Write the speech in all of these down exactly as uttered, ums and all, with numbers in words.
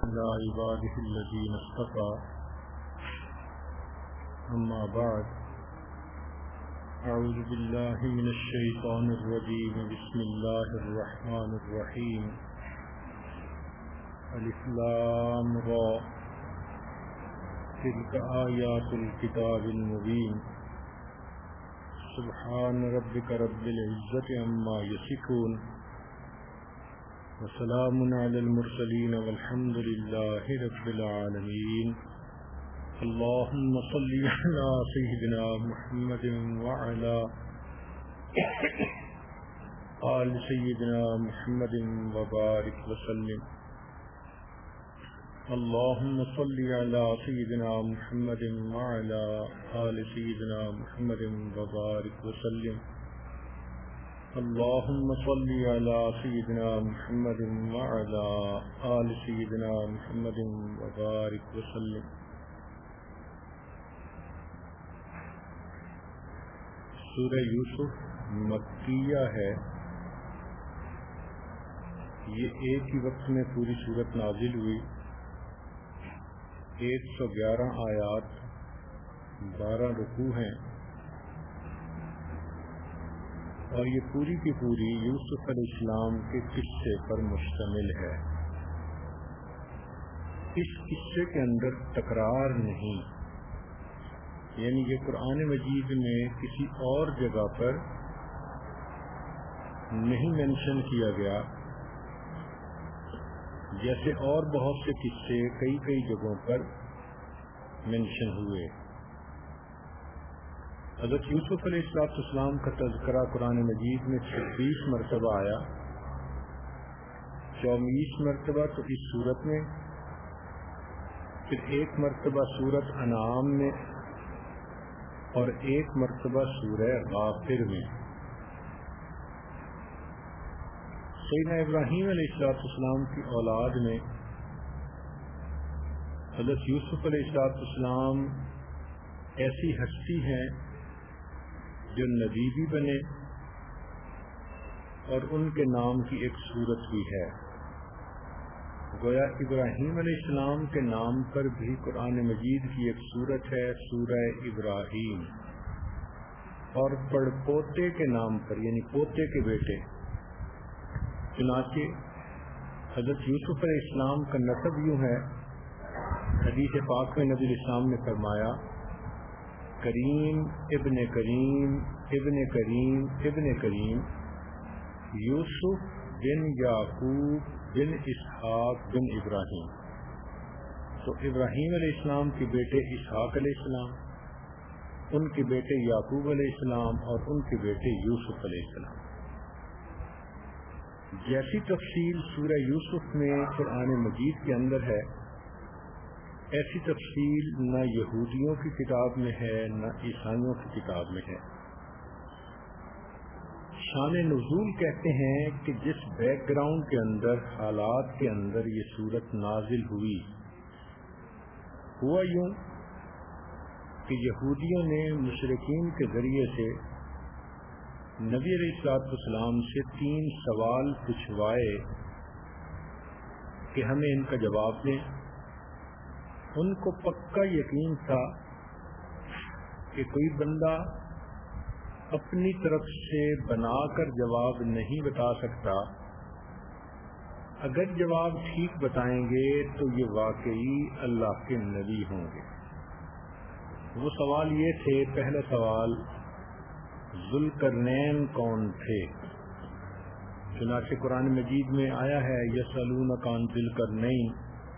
على عباده الذين اصطفى أما بعد أعوذ بالله من الشيطان الرجيم بسم الله الرحمن الرحيم الف لام را تلك آيات الكتاب المبين سبحان ربك رب العزة عما يصفون وسلام على المرسلين والحمد لله رب العالمين اللهم صل على سيدنا محمد وعلى آل سيدنا محمد وبارك وسلم اللهم صل على سيدنا محمد وعلى آل سيدنا محمد وبارك وسلم اللهم صل على سيدنا محمد وعلى آل سيدنا محمد وبارك وسلم. سورہ یوسف مکیہ ہے. یہ ایک ہی وقت میں پوری سورت نازل ہوئی. ایک سو گیارہ آیات، بارہ رکوع ہیں، اور یہ پوری کی پوری یوسف علیہ السلام کے قصے پر مشتمل ہے. اس قصے کے اندر تکرار نہیں، یعنی یہ قرآن مجید میں کسی اور جگہ پر نہیں مینشن کیا گیا، جیسے اور بہت سے قصے کئی کئی جگہوں پر مینشن ہوئے. حضرت یوسف علیہ السلام کا تذکرہ قرآن مجید میں چھبیس مرتبہ آیا. چوبیس مرتبہ تو اس سورت میں، پھر ایک مرتبہ سورت انعام میں، اور ایک مرتبہ سورہ غافر میں. سیدنا ابراہیم علیہ السلام کی اولاد میں حضرت یوسف علیہ السلام ایسی ہستی ہیں جو نبی بھی بنے، اور ان کے نام کی ایک سورت بھی ہے. گویا ابراہیم علیہ السلام کے نام پر بھی قرآن مجید کی ایک سورت ہے، سورہ ابراہیم، اور پڑپوتے کے نام پر یعنی پوتے کے بیٹے. چنانچہ حضرت یوسف علیہ السلام کا نسب یوں ہے، حدیث پاک میں نبی الاسلام نے فرمایا کریم ابن کریم ابن کریم ابن کریم یوسف بن یعقوب بن اسحاق بن ابراہیم. تو ابراہیم علیہ السلام کے بیٹے اسحاق علیہ السلام، ان کے بیٹے یعقوب علیہ السلام، اور ان کے بیٹے یوسف علیہ السلام. جیسی تفصیل سورہ یوسف میں قرآن مجید کے اندر ہے، ایسی تفصیل نہ یہودیوں کی کتاب میں ہے نہ عیسائیوں کی کتاب میں ہے. شان نزول کہتے ہیں کہ جس بیک گراؤنڈ کے اندر، حالات کے اندر یہ سورت نازل ہوئی، ہوا یوں کہ یہودیوں نے مشرکین کے ذریعے سے نبی علیہ السلام سے تین سوال پوچھوائے کہ ہمیں ان کا جواب دیں. ان کو پکا یقین تھا کہ کوئی بندہ اپنی طرف سے بنا کر جواب نہیں بتا سکتا. اگر جواب ٹھیک بتائیں گے تو یہ واقعی اللہ کے نبی ہوں گے. وہ سوال یہ تھے، پہلا سوال ذوالقرنین کون تھے؟ چنانچہ قرآن مجید میں آیا ہے یسألونک عن ذی القرنین.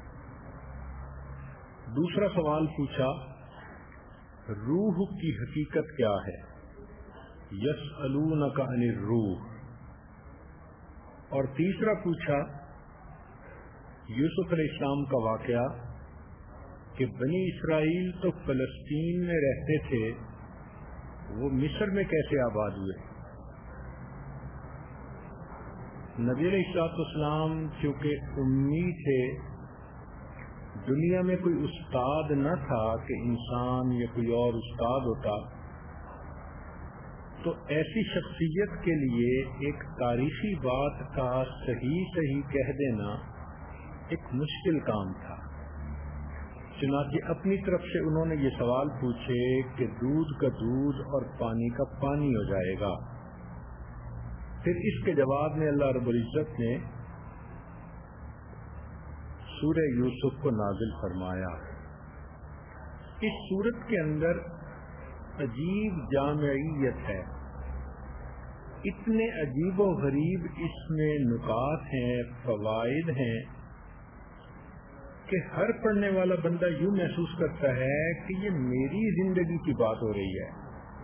دوسرا سوال پوچھا روح کی حقیقت کیا ہے، یسألونک عن الروح. اور تیسرا پوچھا یوسف علیہ السلام کا واقعہ کہ بنی اسرائیل تو فلسطین میں رہتے تھے، وہ مصر میں کیسے آباد ہوئے؟ نبی علیہ السلام چونکہ امی تھے، دنیا میں کوئی استاد نہ تھا کہ انسان یا کوئی اور استاد ہوتا، تو ایسی شخصیت کے لیے ایک تاریخی بات کا صحیح صحیح کہہ دینا ایک مشکل کام تھا، چنانچہ اپنی طرف سے انہوں نے یہ سوال پوچھے کہ دودھ کا دودھ اور پانی کا پانی ہو جائے گا۔ پھر اس کے جواب میں اللہ رب العزت نے سورہ یوسف کو نازل فرمایا۔ اس سورت کے اندر عجیب جامعیت ہے، اتنے عجیب و غریب اس میں نکات ہیں، فوائد ہیں کہ ہر پڑھنے والا بندہ یوں محسوس کرتا ہے کہ یہ میری زندگی کی بات ہو رہی ہے۔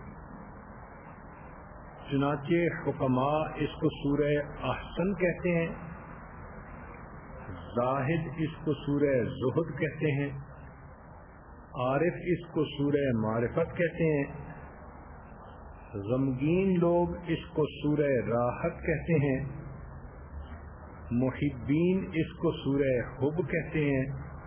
چنانچہ حکماء اس کو سورہ احسن کہتے ہیں، زاہد اس کو سورہ زہد کہتے ہیں، عارف اس کو سورہ معرفت کہتے ہیں، غمگین لوگ اس کو سورہ راحت کہتے ہیں، محبین اس کو سورہ حب کہتے ہیں،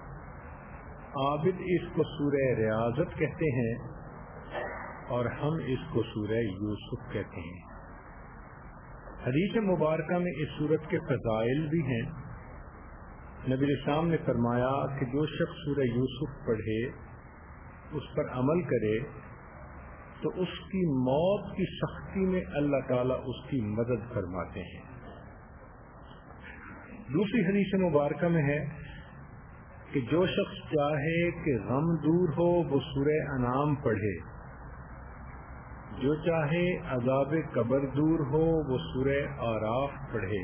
عابد اس کو سورہ ریاضت کہتے ہیں، اور ہم اس کو سورہ یوسف کہتے ہیں۔ حدیث مبارکہ میں اس سورت کے فضائل بھی ہیں۔ نبی اسلام نے فرمایا کہ جو شخص سورہ یوسف پڑھے، اس پر عمل کرے، تو اس کی موت کی سختی میں اللہ تعالیٰ اس کی مدد فرماتے ہیں۔ دوسری حدیث مبارکہ میں ہے کہ جو شخص چاہے کہ غم دور ہو وہ سورہ انعام پڑھے، جو چاہے عذاب قبر دور ہو وہ سورہ آراف پڑھے،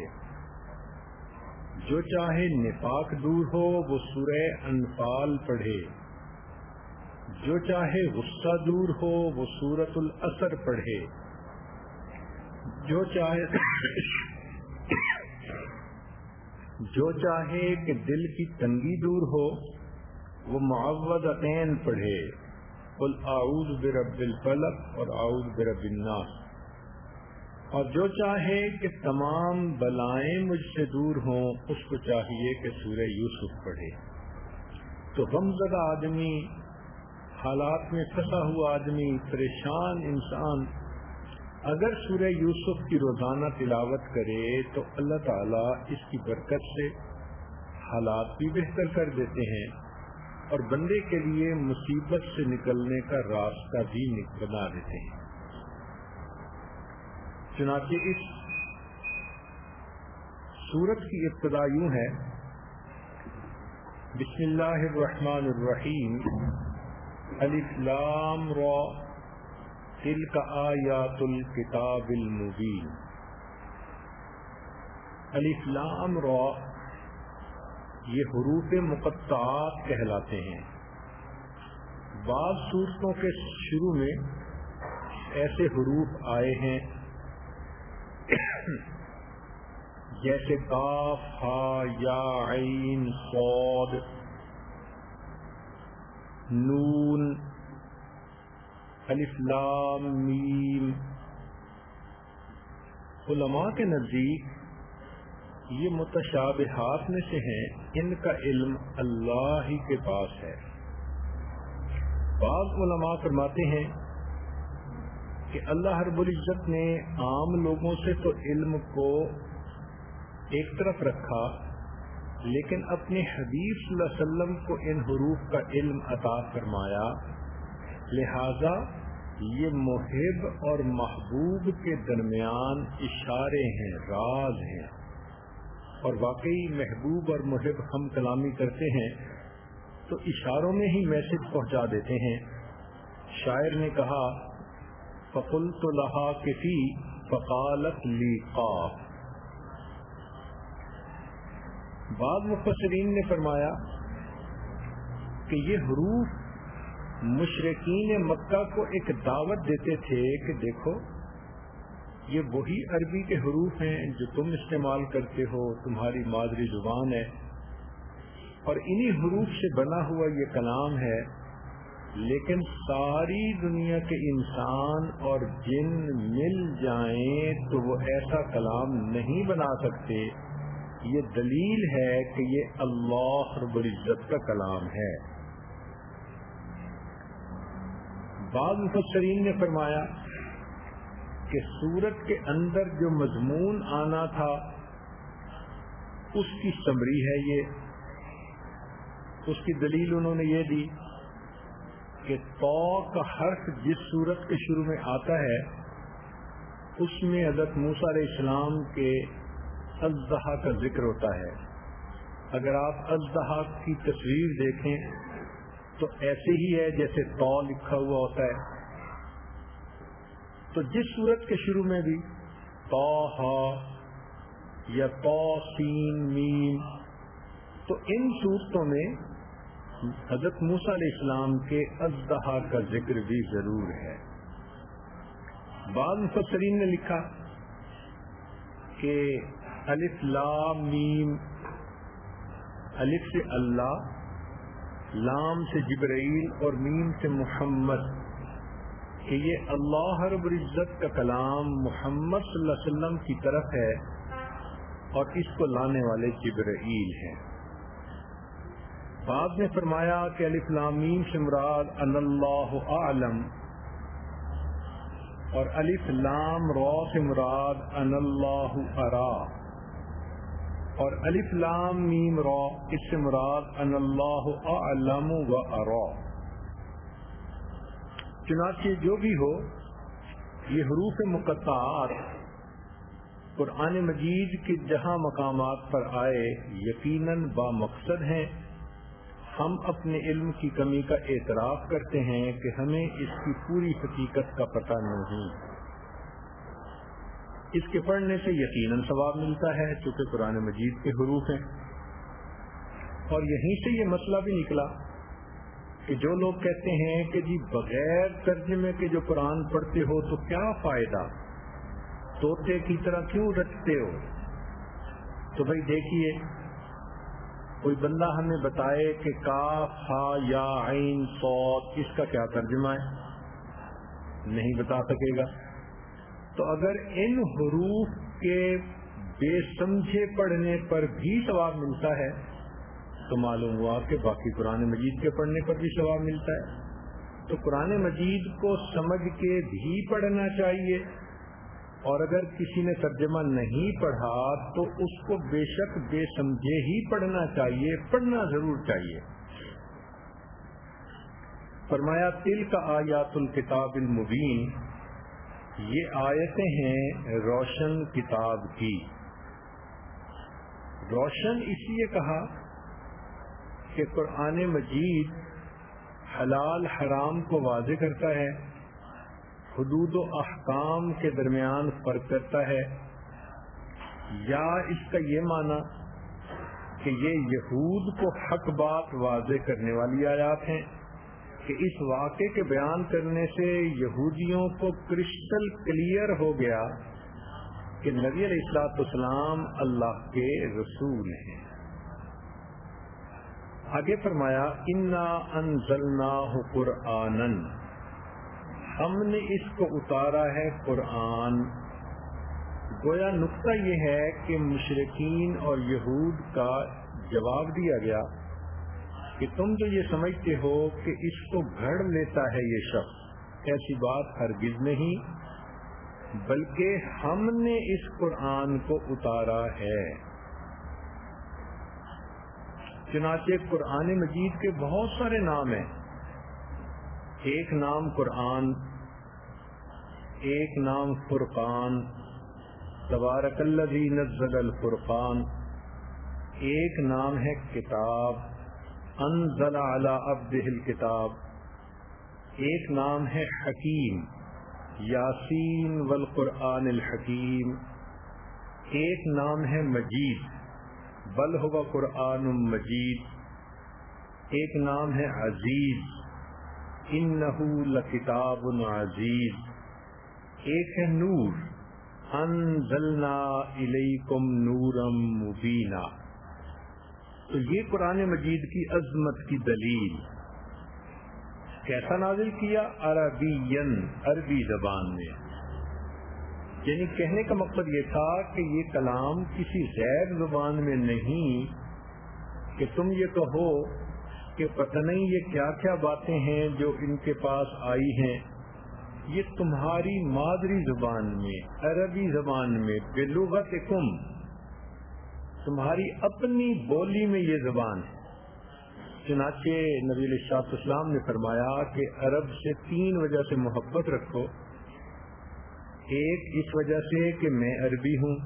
جو چاہے نفاق دور ہو وہ سورہ انفال پڑھے، جو چاہے غصہ دور ہو وہ سورۃ العصر پڑھے، جو چاہے جو چاہے کہ دل کی تنگی دور ہو وہ معوذتین پڑھے، قل اعوذ برب الفلق اور اعوذ برب الناس، اور جو چاہے کہ تمام بلائیں مجھ سے دور ہوں اس کو چاہیے کہ سورہ یوسف پڑھے۔ تو غمزدہ آدمی، حالات میں پھنسا ہوا آدمی، پریشان انسان اگر سورہ یوسف کی روزانہ تلاوت کرے تو اللہ تعالیٰ اس کی برکت سے حالات بھی بہتر کر دیتے ہیں اور بندے کے لیے مصیبت سے نکلنے کا راستہ بھی بنا دیتے ہیں۔ چنانچہ اس سورت کی ابتدا یوں ہے، بسم اللہ الرحمن الرحیم، الف لام را تلک آیات الکتاب المبین۔ الف لام را یہ حروف مقطعات کہلاتے ہیں۔ بعض سورتوں کے شروع میں ایسے حروف آئے ہیں جیسے قاف، ہا، یا، عین، صاد، نون، الف لام میم۔ علماء کے نزدیک یہ متشابہات میں سے ہیں، ان کا علم اللہ ہی کے پاس ہے۔ بعض علماء فرماتے ہیں کہ اللہ رب العزت نے عام لوگوں سے تو علم کو ایک طرف رکھا، لیکن اپنے حبیب صلی اللہ علیہ وسلم کو ان حروف کا علم عطا فرمایا، لہذا یہ محب اور محبوب کے درمیان اشارے ہیں، راز ہیں، اور واقعی محبوب اور محب ہم کلامی کرتے ہیں تو اشاروں میں ہی میسج پہنچا دیتے ہیں۔ شاعر نے کہا فَقُلْتُ لَهَا كِفِي فَقَالَتْ لِي قَافٍ۔ بعض مفسرین نے فرمایا کہ یہ حروف مشرکین مکہ کو ایک دعوت دیتے تھے کہ دیکھو یہ وہی عربی کے حروف ہیں جو تم استعمال کرتے ہو، تمہاری مادری زبان ہے، اور انہی حروف سے بنا ہوا یہ کلام ہے، لیکن ساری دنیا کے انسان اور جن مل جائیں تو وہ ایسا کلام نہیں بنا سکتے۔ یہ دلیل ہے کہ یہ اللہ رب العزت کا کلام ہے۔ بعض مفسرین نے فرمایا کہ سورت کے اندر جو مضمون آنا تھا اس کی سمری ہے یہ، اس کی دلیل انہوں نے یہ دی کہ تو کا حرف جس صورت کے شروع میں آتا ہے اس میں حضرت موسیٰ علیہ السلام کے اژدہا کا ذکر ہوتا ہے. اگر آپ اژدہا کی تصویر دیکھیں تو ایسے ہی ہے جیسے تو لکھا ہوا ہوتا ہے. تو جس صورت کے شروع میں بھی طٰ یا تو سین میم، تو ان صورتوں میں حضرت موسیٰ علیہ السلام کے اژدہا کا ذکر بھی ضرور ہے. بعض مفسرین نے لکھا کہ الف لام میم، الف سے اللہ، لام سے جبرائیل اور میم سے محمد، کہ یہ اللہ رب العزت کا کلام محمد صلی اللہ علیہ وسلم کی طرف ہے اور اس کو لانے والے جبرائیل ہیں. بعد میں فرمایا کہ الف لام میم سے مراد ان اللہ اعلم، اور الف لام را سے مراد ان اللہ ارا، اور الف لام میم را اس سے مراد ان اللہ اعلم و ارا. چنانچہ جو بھی ہو، یہ حروف مقطعات قرآن مجید کے جہاں مقامات پر آئے یقیناً با مقصد ہیں. ہم اپنے علم کی کمی کا اعتراف کرتے ہیں کہ ہمیں اس کی پوری حقیقت کا پتہ نہیں. اس کے پڑھنے سے یقیناً ثواب ملتا ہے چونکہ قرآن مجید کے حروف ہیں. اور یہیں سے یہ مسئلہ بھی نکلا کہ جو لوگ کہتے ہیں کہ جی بغیر ترجمے کے جو قرآن پڑھتے ہو تو کیا فائدہ، طوطے کی طرح کیوں رٹتے ہو. تو بھائی دیکھیے، کوئی بندہ ہمیں بتائے کہ کاف ہا یا عین صاد اس کا کیا ترجمہ ہے، نہیں بتا سکے گا. تو اگر ان حروف کے بے سمجھے پڑھنے پر بھی ثواب ملتا ہے تو معلوم ہوا کہ باقی قرآن مجید کے پڑھنے پر بھی ثواب ملتا ہے. تو قرآن مجید کو سمجھ کے بھی پڑھنا چاہیے، اور اگر کسی نے ترجمہ نہیں پڑھا تو اس کو بے شک بے سمجھے ہی پڑھنا چاہیے، پڑھنا ضرور چاہیے. فرمایا تلک آیات الکتاب المبین، یہ آیتیں ہیں روشن کتاب کی. روشن اس لیے کہا کہ قرآن مجید حلال حرام کو واضح کرتا ہے، حدود و احکام کے درمیان فرق کرتا ہے. یا اس کا یہ معنی کہ یہ یہود کو حق بات واضح کرنے والی آیات ہیں کہ اس واقعے کے بیان کرنے سے یہودیوں کو کرسٹل کلیئر ہو گیا کہ نبی علیہ الصلوۃ والسلام اللہ کے رسول ہیں. آگے فرمایا انا انزلناہ قرآنً، ہم نے اس کو اتارا ہے قرآن. گویا نقطہ یہ ہے کہ مشرکین اور یہود کا جواب دیا گیا کہ تم جو یہ سمجھتے ہو کہ اس کو گھڑ لیتا ہے یہ شخص، ایسی بات ہرگز نہیں، بلکہ ہم نے اس قرآن کو اتارا ہے. چنانچہ قرآن مجید کے بہت سارے نام ہیں. ایک نام قرآن، ایک نام فرقان، تبارک الذی نزل الفرقان، ایک نام ہے کتاب، انزل علی عبدہ الکتاب، ایک نام ہے حکیم، یاسین والقرآن الحکیم، ایک نام ہے مجید، بل هو قرآن مجید، ایک نام ہے عزیز، انہ لکتاب عزیز، ایک ہے نور، انزلنا الیکم نورا مبینا. تو یہ قرآن مجید کی عظمت کی دلیل. کیسا نازل کیا؟ عربین، عربی زبان میں. یعنی کہنے کا مقصد یہ تھا کہ یہ کلام کسی غیر زبان میں نہیں کہ تم یہ کہو کہ پتہ نہیں یہ کیا کیا باتیں ہیں جو ان کے پاس آئی ہیں. یہ تمہاری مادری زبان میں، عربی زبان میں، بلغتکم، تمہاری اپنی بولی میں یہ زبان ہے. چنانچہ نبی علیہ السلام نے فرمایا کہ عرب سے تین وجہ سے محبت رکھو. ایک اس وجہ سے کہ میں عربی ہوں،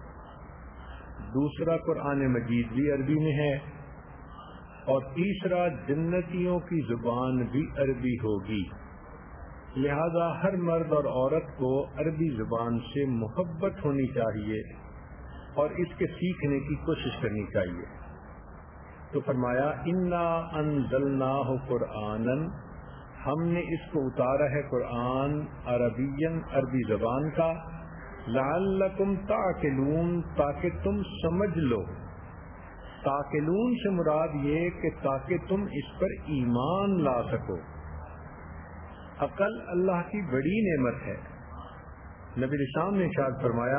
دوسرا قرآن مجید بھی عربی میں ہے، اور تیسرا جنتیوں کی زبان بھی عربی ہوگی. لہذا ہر مرد اور عورت کو عربی زبان سے محبت ہونی چاہیے اور اس کے سیکھنے کی کوشش کرنی چاہیے. تو فرمایا انا انزلناہ قرآنا، ہم نے اس کو اتارا ہے قرآن عربین، عربی زبان کا، لعلکم تعقلون، تاکہ تم سمجھ لو. تعقلون سے مراد یہ کہ تاکہ تم اس پر ایمان لا سکو. عقل اللہ کی بڑی نعمت ہے. نبی الاسلام نے ارشاد فرمایا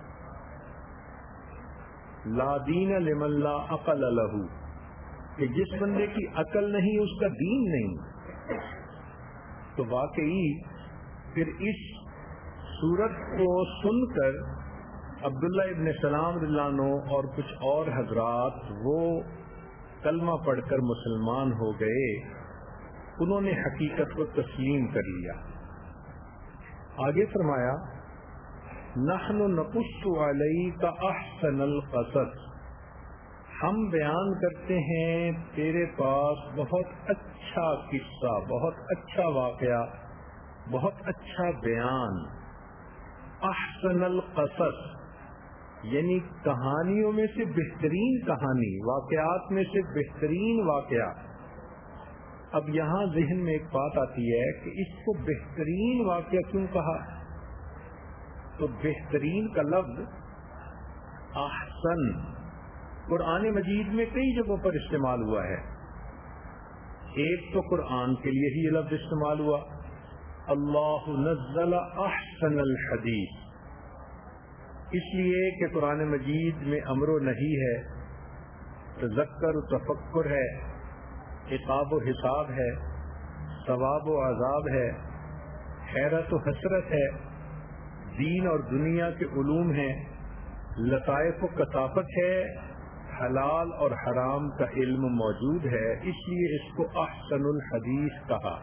لا دین لمن لا عقل لہ، کہ جس بندے کی عقل نہیں اس کا دین نہیں. تو واقعی پھر اس سورت کو سن کر عبداللہ ابن سلام رضی اللہ عنہ اور کچھ اور حضرات وہ کلمہ پڑھ کر مسلمان ہو گئے، انہوں نے حقیقت کو تسلیم کر لیا. آگے فرمایا نحن نقص علیک احسن القصص، ہم بیان کرتے ہیں تیرے پاس بہت اچھا قصہ، بہت اچھا واقعہ، بہت اچھا بیان. احسن القصص یعنی کہانیوں میں سے بہترین کہانی، واقعات میں سے بہترین واقعہ. اب یہاں ذہن میں ایک بات آتی ہے کہ اس کو بہترین واقعہ کیوں کہا؟ تو بہترین کا لفظ احسن قرآن مجید میں کئی جگہوں پر استعمال ہوا ہے. ایک تو قرآن کے لیے ہی یہ لفظ استعمال ہوا، اللہ نزل احسن الحدیث، اس لیے کہ قرآن مجید میں امر و نہی ہے، تذکر و تفکر ہے، عقاب و حساب ہے، ثواب و عذاب ہے، حیرت و حسرت ہے، دین اور دنیا کے علوم ہیں، لطائف و کثافت ہے، حلال اور حرام کا علم موجود ہے. اس لیے اس کو احسن الحدیث کہا.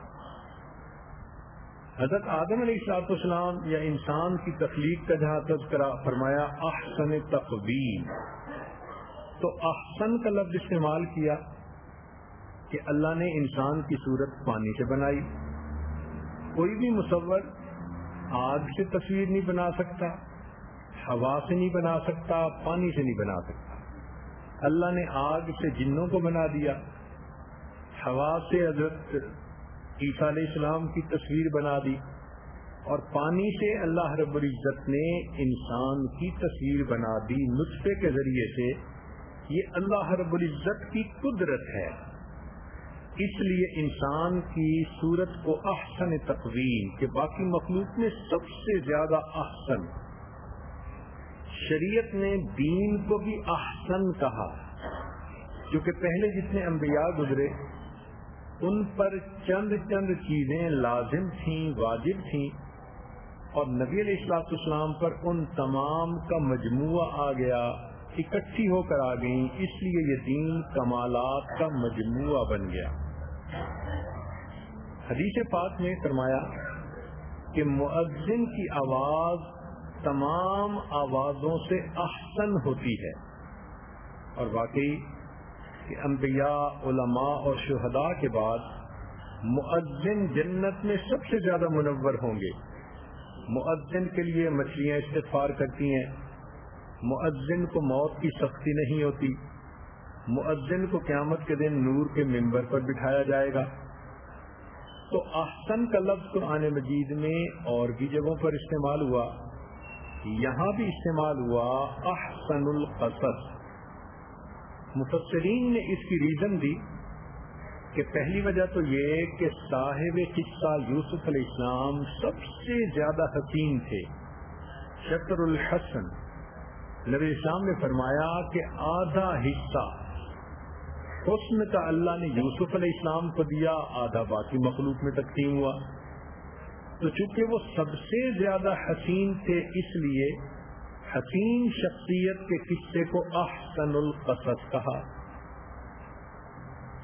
حضرت آدم علیہ السلام یا انسان کی تخلیق کا جہاں تذکرہ فرمایا احسن تقویم، تو احسن کا لفظ استعمال کیا کہ اللہ نے انسان کی صورت پانی سے بنائی. کوئی بھی مصور آگ سے تصویر نہیں بنا سکتا، ہوا سے نہیں بنا سکتا، پانی سے نہیں بنا سکتا. اللہ نے آگ سے جنوں کو بنا دیا، ہوا سے حضرت عیسیٰ علیہ السلام کی تصویر بنا دی، اور پانی سے اللہ رب العزت نے انسان کی تصویر بنا دی نطفے کے ذریعے سے. یہ اللہ رب العزت کی قدرت ہے. اس لیے انسان کی صورت کو احسن تقویم کہ باقی مخلوق میں سب سے زیادہ احسن. شریعت نے دین کو بھی احسن کہا، کیونکہ پہلے جتنے انبیاء گزرے ان پر چند چند چیزیں لازم تھیں، واجب تھیں، اور نبی علیہ السلام پر ان تمام کا مجموعہ آ گیا، اکٹھی ہو کر آ گئیں. اس لیے یہ دین کمالات کا مجموعہ بن گیا. حدیث پاک میں فرمایا کہ مؤذن کی آواز تمام آوازوں سے احسن ہوتی ہے. اور واقعی کہ انبیاء، علماء اور شہداء کے بعد مؤذن جنت میں سب سے زیادہ منور ہوں گے. مؤذن کے لیے مچھلیاں استغفار کرتی ہیں، مؤذن کو موت کی سختی نہیں ہوتی، مؤذن کو قیامت کے دن نور کے منبر پر بٹھایا جائے گا. تو احسن کا لفظ قرآن مجید میں اور بھی جگہوں پر استعمال ہوا، یہاں بھی استعمال ہوا احسن القصص. مفسرین نے اس کی ریزن دی کہ پہلی وجہ تو یہ کہ صاحب قصہ یوسف علیہ السلام سب سے زیادہ حسین تھے، شطر الحسن. نبی اسلام نے فرمایا کہ آدھا حصہ حسن کا اللہ نے یوسف علیہ السلام کو دیا، آدھا باقی مخلوق میں تقسیم ہوا. تو چونکہ وہ سب سے زیادہ حسین تھے اس لیے حسین شخصیت کے قصے کو احسن القصص کہا.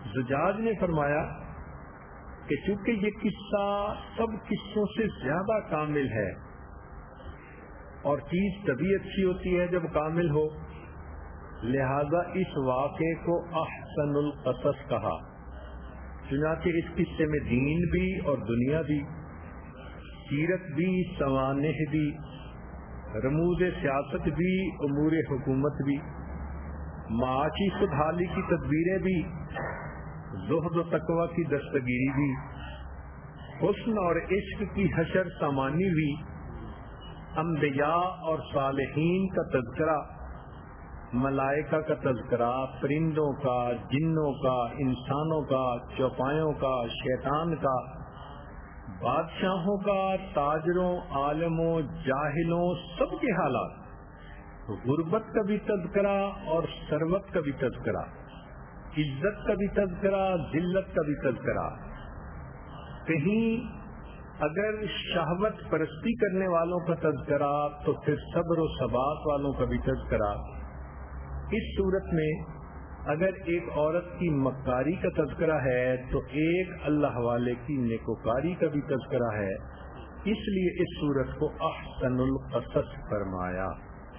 زجاج نے فرمایا کہ چونکہ یہ قصہ سب قصوں سے زیادہ کامل ہے اور چیز تبھی اچھی ہوتی ہے جب کامل ہو، لہذا اس واقعے کو احسن القصص کہا۔ چنانچہ اس قصے میں دین بھی اور دنیا بھی، سیرت بھی، سوانح بھی، رموز سیاست بھی، امور حکومت بھی، معاشی خودحالی کی تدبیریں بھی، زہد و تقوی کی دستگیری بھی، حسن اور عشق کی حشر سامانی بھی، انبیاء اور صالحین کا تذکرہ، ملائکہ کا تذکرہ، پرندوں کا، جنوں کا، انسانوں کا، چوپایوں کا، شیطان کا، بادشاہوں کا، تاجروں، عالموں، جاہلوں، سب کے حالات، غربت کا بھی تذکرہ اور ثروت کا بھی تذکرہ، عزت کا بھی تذکرہ، ذلت کا بھی تذکرہ، کہیں اگر شہوت پرستی کرنے والوں کا تذکرہ تو پھر صبر و ثبات والوں کا بھی تذکرہ۔ اس صورت میں اگر ایک عورت کی مکاری کا تذکرہ ہے تو ایک اللہ والے کی نیکوکاری کا بھی تذکرہ ہے، اس لیے اس صورت کو احسن القصص فرمایا۔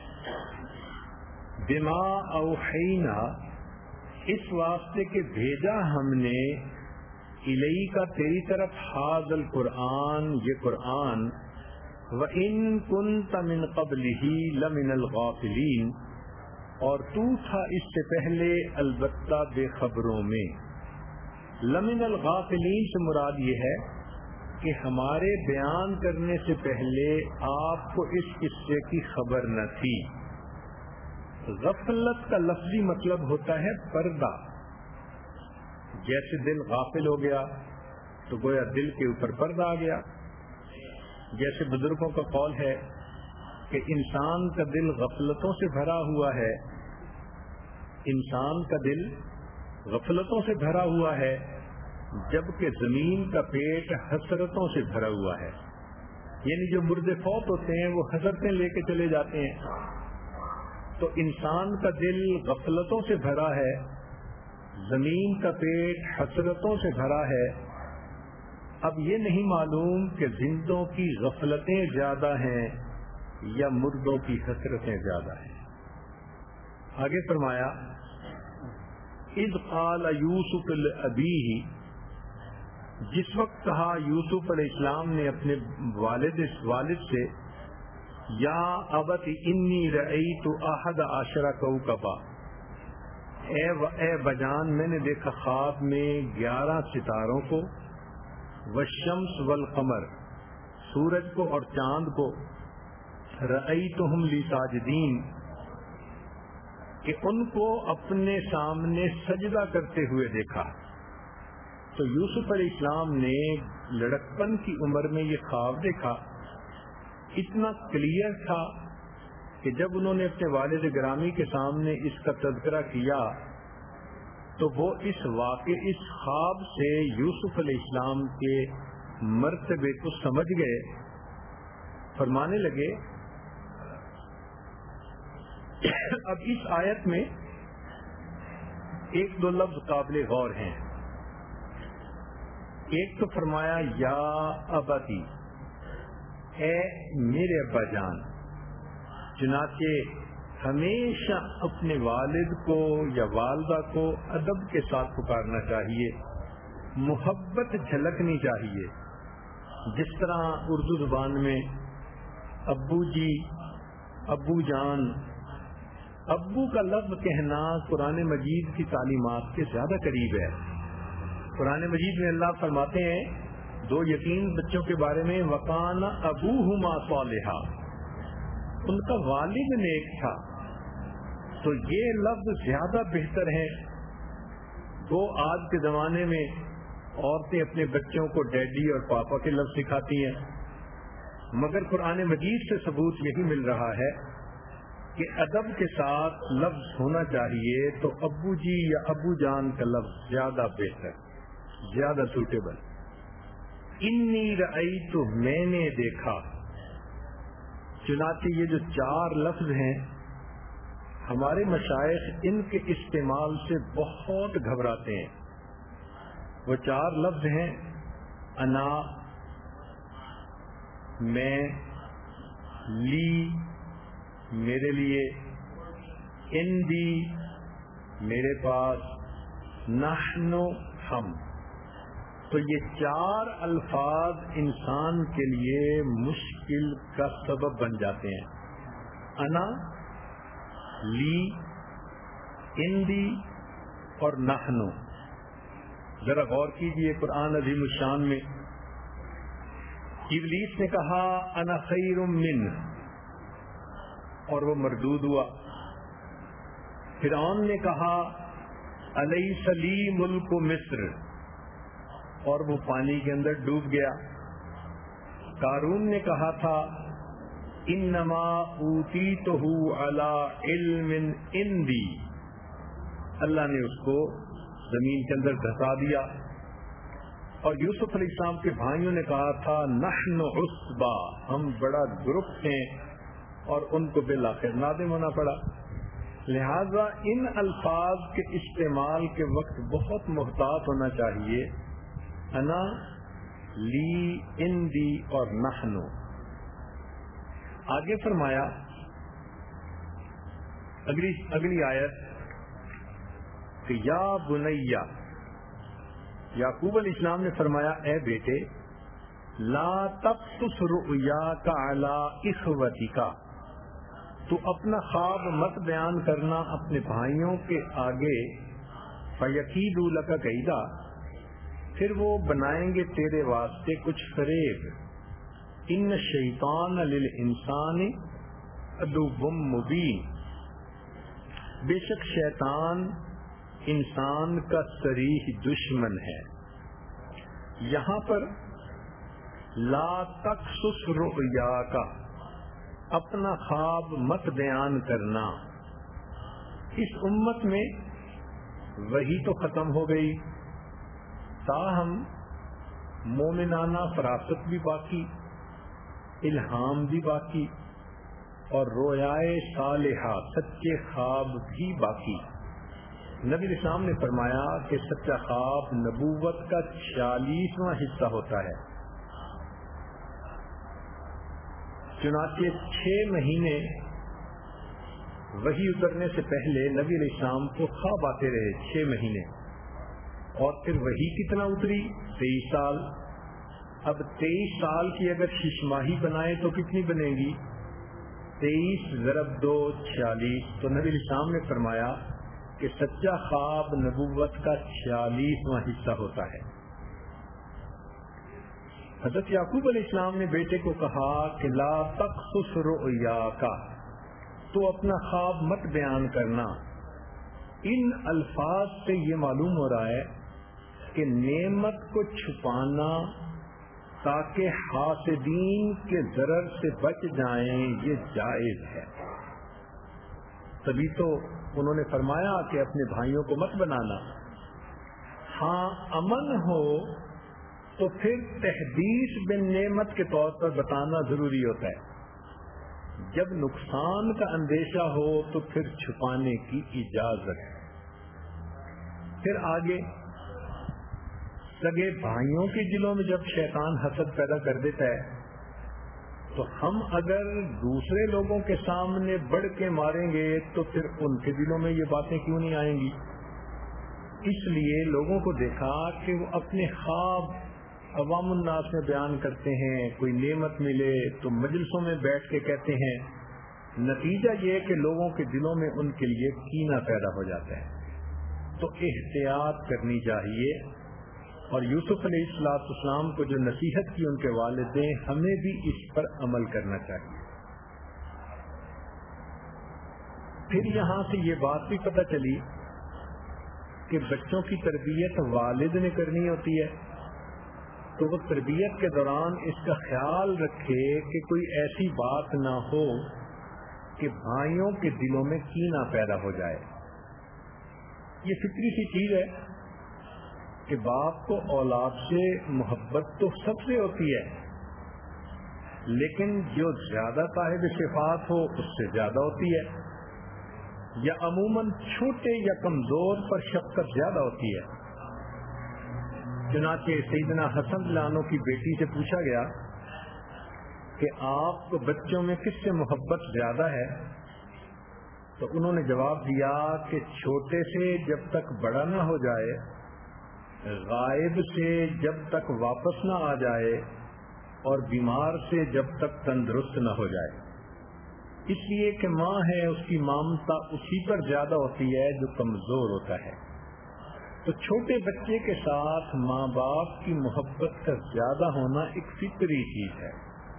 بما اوحینا، اس واسطے کہ بھیجا ہم نے، الی کا تیری طرف، ھذا القرآن، یہ قرآن، وَإِن كُنْتَ مِنْ قَبْلِهِ لَمِنَ الْغَافِلِينَ، اور تو تھا اس سے پہلے البتہ بے خبروں میں۔ لمن الغافلین سے مراد یہ ہے کہ ہمارے بیان کرنے سے پہلے آپ کو اس قصے کی خبر نہ تھی۔ غفلت کا لفظی مطلب ہوتا ہے پردہ، جیسے دل غافل ہو گیا تو گویا دل کے اوپر پردہ آ گیا۔ جیسے بزرگوں کا قول ہے کہ انسان کا دل غفلتوں سے بھرا ہوا ہے، انسان کا دل غفلتوں سے بھرا ہوا ہے، جبکہ زمین کا پیٹ حسرتوں سے بھرا ہوا ہے۔ یعنی جو مردے فوت ہوتے ہیں وہ حسرتیں لے کے چلے جاتے ہیں، تو انسان کا دل غفلتوں سے بھرا ہے، زمین کا پیٹ حسرتوں سے بھرا ہے۔ اب یہ نہیں معلوم کہ زندوں کی غفلتیں زیادہ ہیں یا مردوں کی حسرتیں زیادہ ہیں۔ آگے فرمایا اذ قال یوسف لابیہ، جس وقت کہا یوسف علیہ السلام نے اپنے والد والد سے، یا ابت انی رأیت احد عشر کوکبا، اے اے بجان میں نے دیکھا خواب میں گیارہ ستاروں کو، والشمس والقمر، سورج کو اور چاند کو، رأیتہم لی ساجدین، کہ ان کو اپنے سامنے سجدہ کرتے ہوئے دیکھا۔ تو یوسف علیہ السلام نے لڑکپن کی عمر میں یہ خواب دیکھا، اتنا کلیئر تھا کہ جب انہوں نے اپنے والد گرامی کے سامنے اس کا تذکرہ کیا تو وہ اس واقع اس خواب سے یوسف علیہ السلام کے مرتبے کو سمجھ گئے۔ فرمانے لگے، اب اس آیت میں ایک دو لفظ قابل غور ہیں۔ ایک تو فرمایا یا ابتی، اے میرے ابا جان۔ چنانچہ ہمیشہ اپنے والد کو یا والدہ کو ادب کے ساتھ پکارنا چاہیے، محبت جھلکنی چاہیے۔ جس طرح اردو زبان میں ابو جی، ابو جان، ابو کا لفظ کہنا قرآن مجید کی تعلیمات کے زیادہ قریب ہے۔ قرآن مجید میں اللہ فرماتے ہیں دو یتیم بچوں کے بارے میں، وَقَانَ أَبُوهُمَا صَالِحًا، ان کا والد نیک تھا، تو یہ لفظ زیادہ بہتر ہے۔ وہ آج کے زمانے میں عورتیں اپنے بچوں کو ڈیڈی اور پاپا کے لفظ سکھاتی ہیں، مگر قرآن مجید سے ثبوت یہی مل رہا ہے کہ ادب کے ساتھ لفظ ہونا چاہیے، تو ابو جی یا ابو جان کا لفظ زیادہ بہتر، زیادہ سوٹیبل۔ انی رأیت، میں نے دیکھا۔ چنانچہ یہ جو چار لفظ ہیں ہمارے مشائخ ان کے استعمال سے بہت گھبراتے ہیں۔ وہ چار لفظ ہیں انا، میں، لی میرے لیے، اندی میرے پاس، نحن ہم. تو یہ چار الفاظ انسان کے لیے مشکل کا سبب بن جاتے ہیں. انا، لی، اندی اور نحن. ذرا غور کیجئے قرآن عظیم الشان میں ابلیس نے کہا انا خیر من، اور وہ مردود ہوا. فرعون نے کہا الیس لی ملک مصر، اور وہ پانی کے اندر ڈوب گیا. قارون نے کہا تھا انما اوتیتہ علی علم عندی، اللہ نے اس کو زمین کے اندر دھسا دیا. اور یوسف علیہ السلام کے بھائیوں نے کہا تھا نحن عصبہ، ہم بڑا گروپ ہیں، اور ان کو بالآخر نادم ہونا پڑا. لہذا ان الفاظ کے استعمال کے وقت بہت محتاط ہونا چاہیے. انا، لی، اندی اور نحن. آگے فرمایا اگلی اگلی آیت کہ یا بنیا، یعقوب علیہ السلام نے فرمایا اے بیٹے لا تقصص رؤیاک علی اخوتک، تو اپنا خواب مت بیان کرنا اپنے بھائیوں کے آگے. فیکیدوا لک کیدا، پھر وہ بنائیں گے تیرے واسطے کچھ فریب. ان الشیطان للانسان عدو مبین، بے شک شیطان انسان کا صریح دشمن ہے. یہاں پر لا تقصص رؤیاک، اپنا خواب مت بیان کرنا. اس امت میں وحی تو ختم ہو گئی، تاہم مومنانہ فراست بھی باقی، الہام بھی باقی، اور رویائے صالحہ سچے خواب بھی باقی. نبی اسلام نے فرمایا کہ سچا خواب نبوت کا چھیالیسواں حصہ ہوتا ہے. چنانچہ چھ مہینے وحی اترنے سے پہلے نبی علیہ السلام کو خواب آتے رہے چھ مہینے، اور پھر وحی کتنا اتری؟ تیئیس سال. اب تیئیس سال کی اگر ششماہی بنائے تو کتنی بنے گی؟ تیئیس ضرب دو چھیالیس. تو نبی علیہ السلام نے فرمایا کہ سچا خواب نبوت کا چھیالیسواں حصہ ہوتا ہے. حضرت یعقوب علیہ السلام نے بیٹے کو کہا کہ لا تقصص رؤیاک، تو اپنا خواب مت بیان کرنا. ان الفاظ سے یہ معلوم ہو رہا ہے کہ نعمت کو چھپانا تاکہ حاسدین کے ضرر سے بچ جائیں یہ جائز ہے. تبھی تو انہوں نے فرمایا کہ اپنے بھائیوں کو مت بنانا. ہاں امن ہو تو پھر تحدیث بن نعمت کے طور پر بتانا ضروری ہوتا ہے. جب نقصان کا اندیشہ ہو تو پھر چھپانے کی اجازت. پھر آگے سگے بھائیوں کے دلوں میں جب شیطان حسد پیدا کر دیتا ہے تو ہم اگر دوسرے لوگوں کے سامنے بڑھ کے ماریں گے تو پھر ان کے دلوں میں یہ باتیں کیوں نہیں آئیں گی؟ اس لیے لوگوں کو دیکھا کہ وہ اپنے خواب عوام الناس میں بیان کرتے ہیں. کوئی نعمت ملے تو مجلسوں میں بیٹھ کے کہتے ہیں. نتیجہ یہ کہ لوگوں کے دلوں میں ان کے لیے کینہ پیدا ہو جاتا ہے. تو احتیاط کرنی چاہیے. اور یوسف علیہ السلام کو جو نصیحت کی ان کے والدین، ہمیں بھی اس پر عمل کرنا چاہیے. پھر یہاں سے یہ بات بھی پتہ چلی کہ بچوں کی تربیت والد نے کرنی ہوتی ہے، تو وہ تربیت کے دوران اس کا خیال رکھے کہ کوئی ایسی بات نہ ہو کہ بھائیوں کے دلوں میں کینہ پیدا ہو جائے. یہ فطری سی چیز ہے کہ باپ کو اولاد سے محبت تو سب سے ہوتی ہے، لیکن جو زیادہ صاحب صفات ہو اس سے زیادہ ہوتی ہے، یا عموماً چھوٹے یا کمزور پر شفقت زیادہ ہوتی ہے. چنانچہ سیدنا حسن لانو کی بیٹی سے پوچھا گیا کہ آپ کو بچوں میں کس سے محبت زیادہ ہے؟ تو انہوں نے جواب دیا کہ چھوٹے سے جب تک بڑا نہ ہو جائے، غائب سے جب تک واپس نہ آ جائے، اور بیمار سے جب تک تندرست نہ ہو جائے، اس لیے کہ ماں ہے اس کی مامتا اسی پر زیادہ ہوتی ہے جو کمزور ہوتا ہے۔ تو چھوٹے بچے کے ساتھ ماں باپ کی محبت کا زیادہ ہونا ایک فطری چیز ہے۔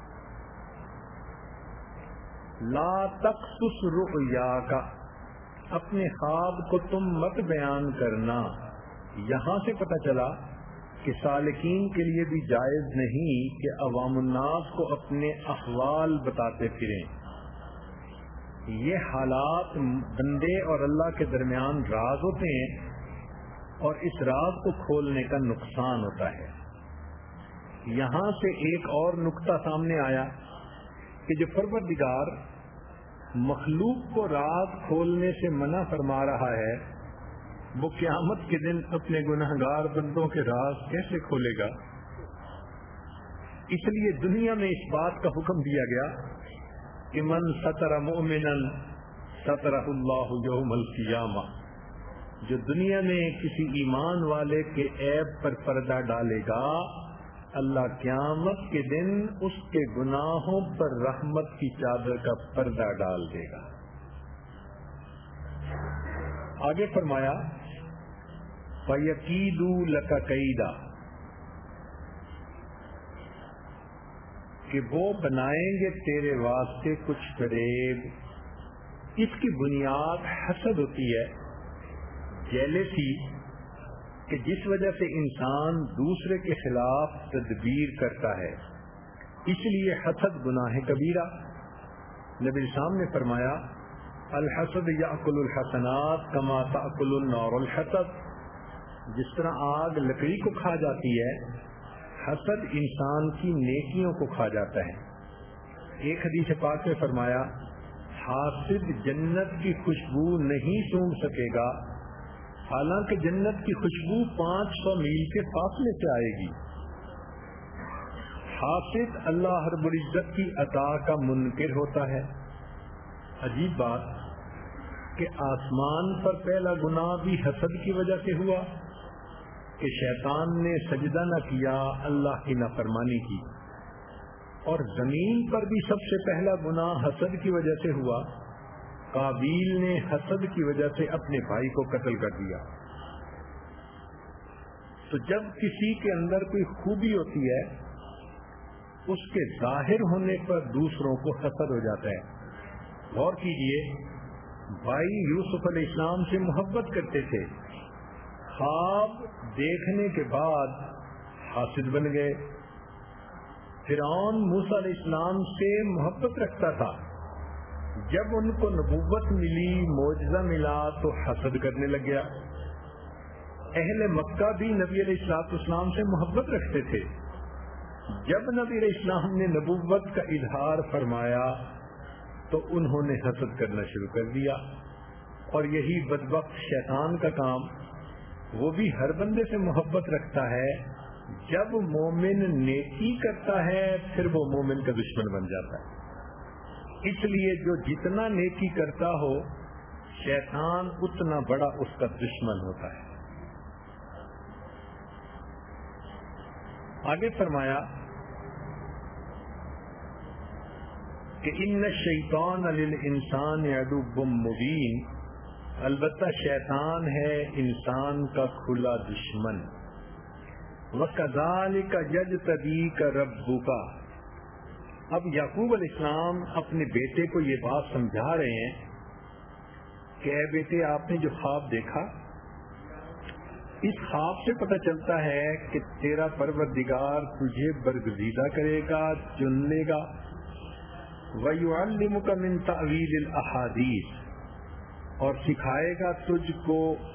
لا تقصص رؤیاک، اپنے خواب کو تم مت بیان کرنا۔ یہاں سے پتہ چلا کہ سالکین کے لیے بھی جائز نہیں کہ عوام الناس کو اپنے احوال بتاتے پھریں۔ یہ حالات بندے اور اللہ کے درمیان راز ہوتے ہیں، اور اس راز کو کھولنے کا نقصان ہوتا ہے۔ یہاں سے ایک اور نقطہ سامنے آیا کہ جو پروردگار مخلوق کو راز کھولنے سے منع فرما رہا ہے، وہ قیامت کے دن اپنے گنہگار بندوں کے راز کیسے کھولے گا؟ اس لیے دنیا میں اس بات کا حکم دیا گیا کہ من ستر مؤمنا سترہ اللہ یوم القیامہ، جو دنیا میں کسی ایمان والے کے عیب پر پردہ ڈالے گا، اللہ قیامت کے دن اس کے گناہوں پر رحمت کی چادر کا پردہ ڈال دے گا۔ آگے فرمایا فَيَكِيدُوا لَكَ كَيْدًا، کہ وہ بنائیں گے تیرے واسطے کچھ فریب۔ اس کی بنیاد حسد ہوتی ہے، جیلسی، کہ جس وجہ سے انسان دوسرے کے خلاف تدبیر کرتا ہے، اس لیے حسد گناہ کبیرہ۔ نبی اسلام نے فرمایا الحسد یأکل الحسنات کما تأکل النار الحطب، جس طرح آگ لکڑی کو کھا جاتی ہے، حسد انسان کی نیکیوں کو کھا جاتا ہے۔ ایک حدیث پاک میں فرمایا حاسد جنت کی خوشبو نہیں سونگھ سکے گا، حالانکہ جنت کی خوشبو پانچ سو میل کے فاصلے سے آئے گی۔ حاسد اللہ رب العزت کی عطا کا منکر ہوتا ہے۔ عجیب بات کہ آسمان پر پہلا گناہ بھی حسد کی وجہ سے ہوا کہ شیطان نے سجدہ نہ کیا، اللہ کی نافرمانی کی، اور زمین پر بھی سب سے پہلا گناہ حسد کی وجہ سے ہوا، قابیل نے حسد کی وجہ سے اپنے بھائی کو قتل کر دیا۔ تو جب کسی کے اندر کوئی خوبی ہوتی ہے، اس کے ظاہر ہونے پر دوسروں کو حسد ہو جاتا ہے۔ غور کیجئے، بھائی یوسف علیہ السلام سے محبت کرتے تھے، خواب دیکھنے کے بعد حاسد بن گئے۔ فرعون موسیٰ علیہ السلام سے محبت رکھتا تھا، جب ان کو نبوت ملی، معجزہ ملا، تو حسد کرنے لگ گیا۔ اہل مکہ بھی نبی علیہ الصلوۃ والسلام سے محبت رکھتے تھے، جب نبی علیہ السلام نے نبوت کا اظہار فرمایا تو انہوں نے حسد کرنا شروع کر دیا۔ اور یہی بدبخت شیطان کا کام، وہ بھی ہر بندے سے محبت رکھتا ہے، جب مومن نیکی کرتا ہے پھر وہ مومن کا دشمن بن جاتا ہے۔ اس لیے جو جتنا نیکی کرتا ہو، شیطان اتنا بڑا اس کا دشمن ہوتا ہے۔ آگے فرمایا کہ ان الشیطان للانسان عدو مبین، البتہ شیطان ہے انسان کا کھلا دشمن۔ وَكَذَلِكَ يَجْتَبِيكَ رَبُّكَ، اب یعقوب علیہ السلام اپنے بیٹے کو یہ بات سمجھا رہے ہیں کہ اے بیٹے، آپ نے جو خواب دیکھا، اس خواب سے پتہ چلتا ہے کہ تیرا پروردگار تجھے برگزیدہ کرے گا، چن لے گا۔ وَيُعَلِّمُكَ مِن تَأْوِيلِ الْأَحَادِيثِ، اور سکھائے گا تجھ کو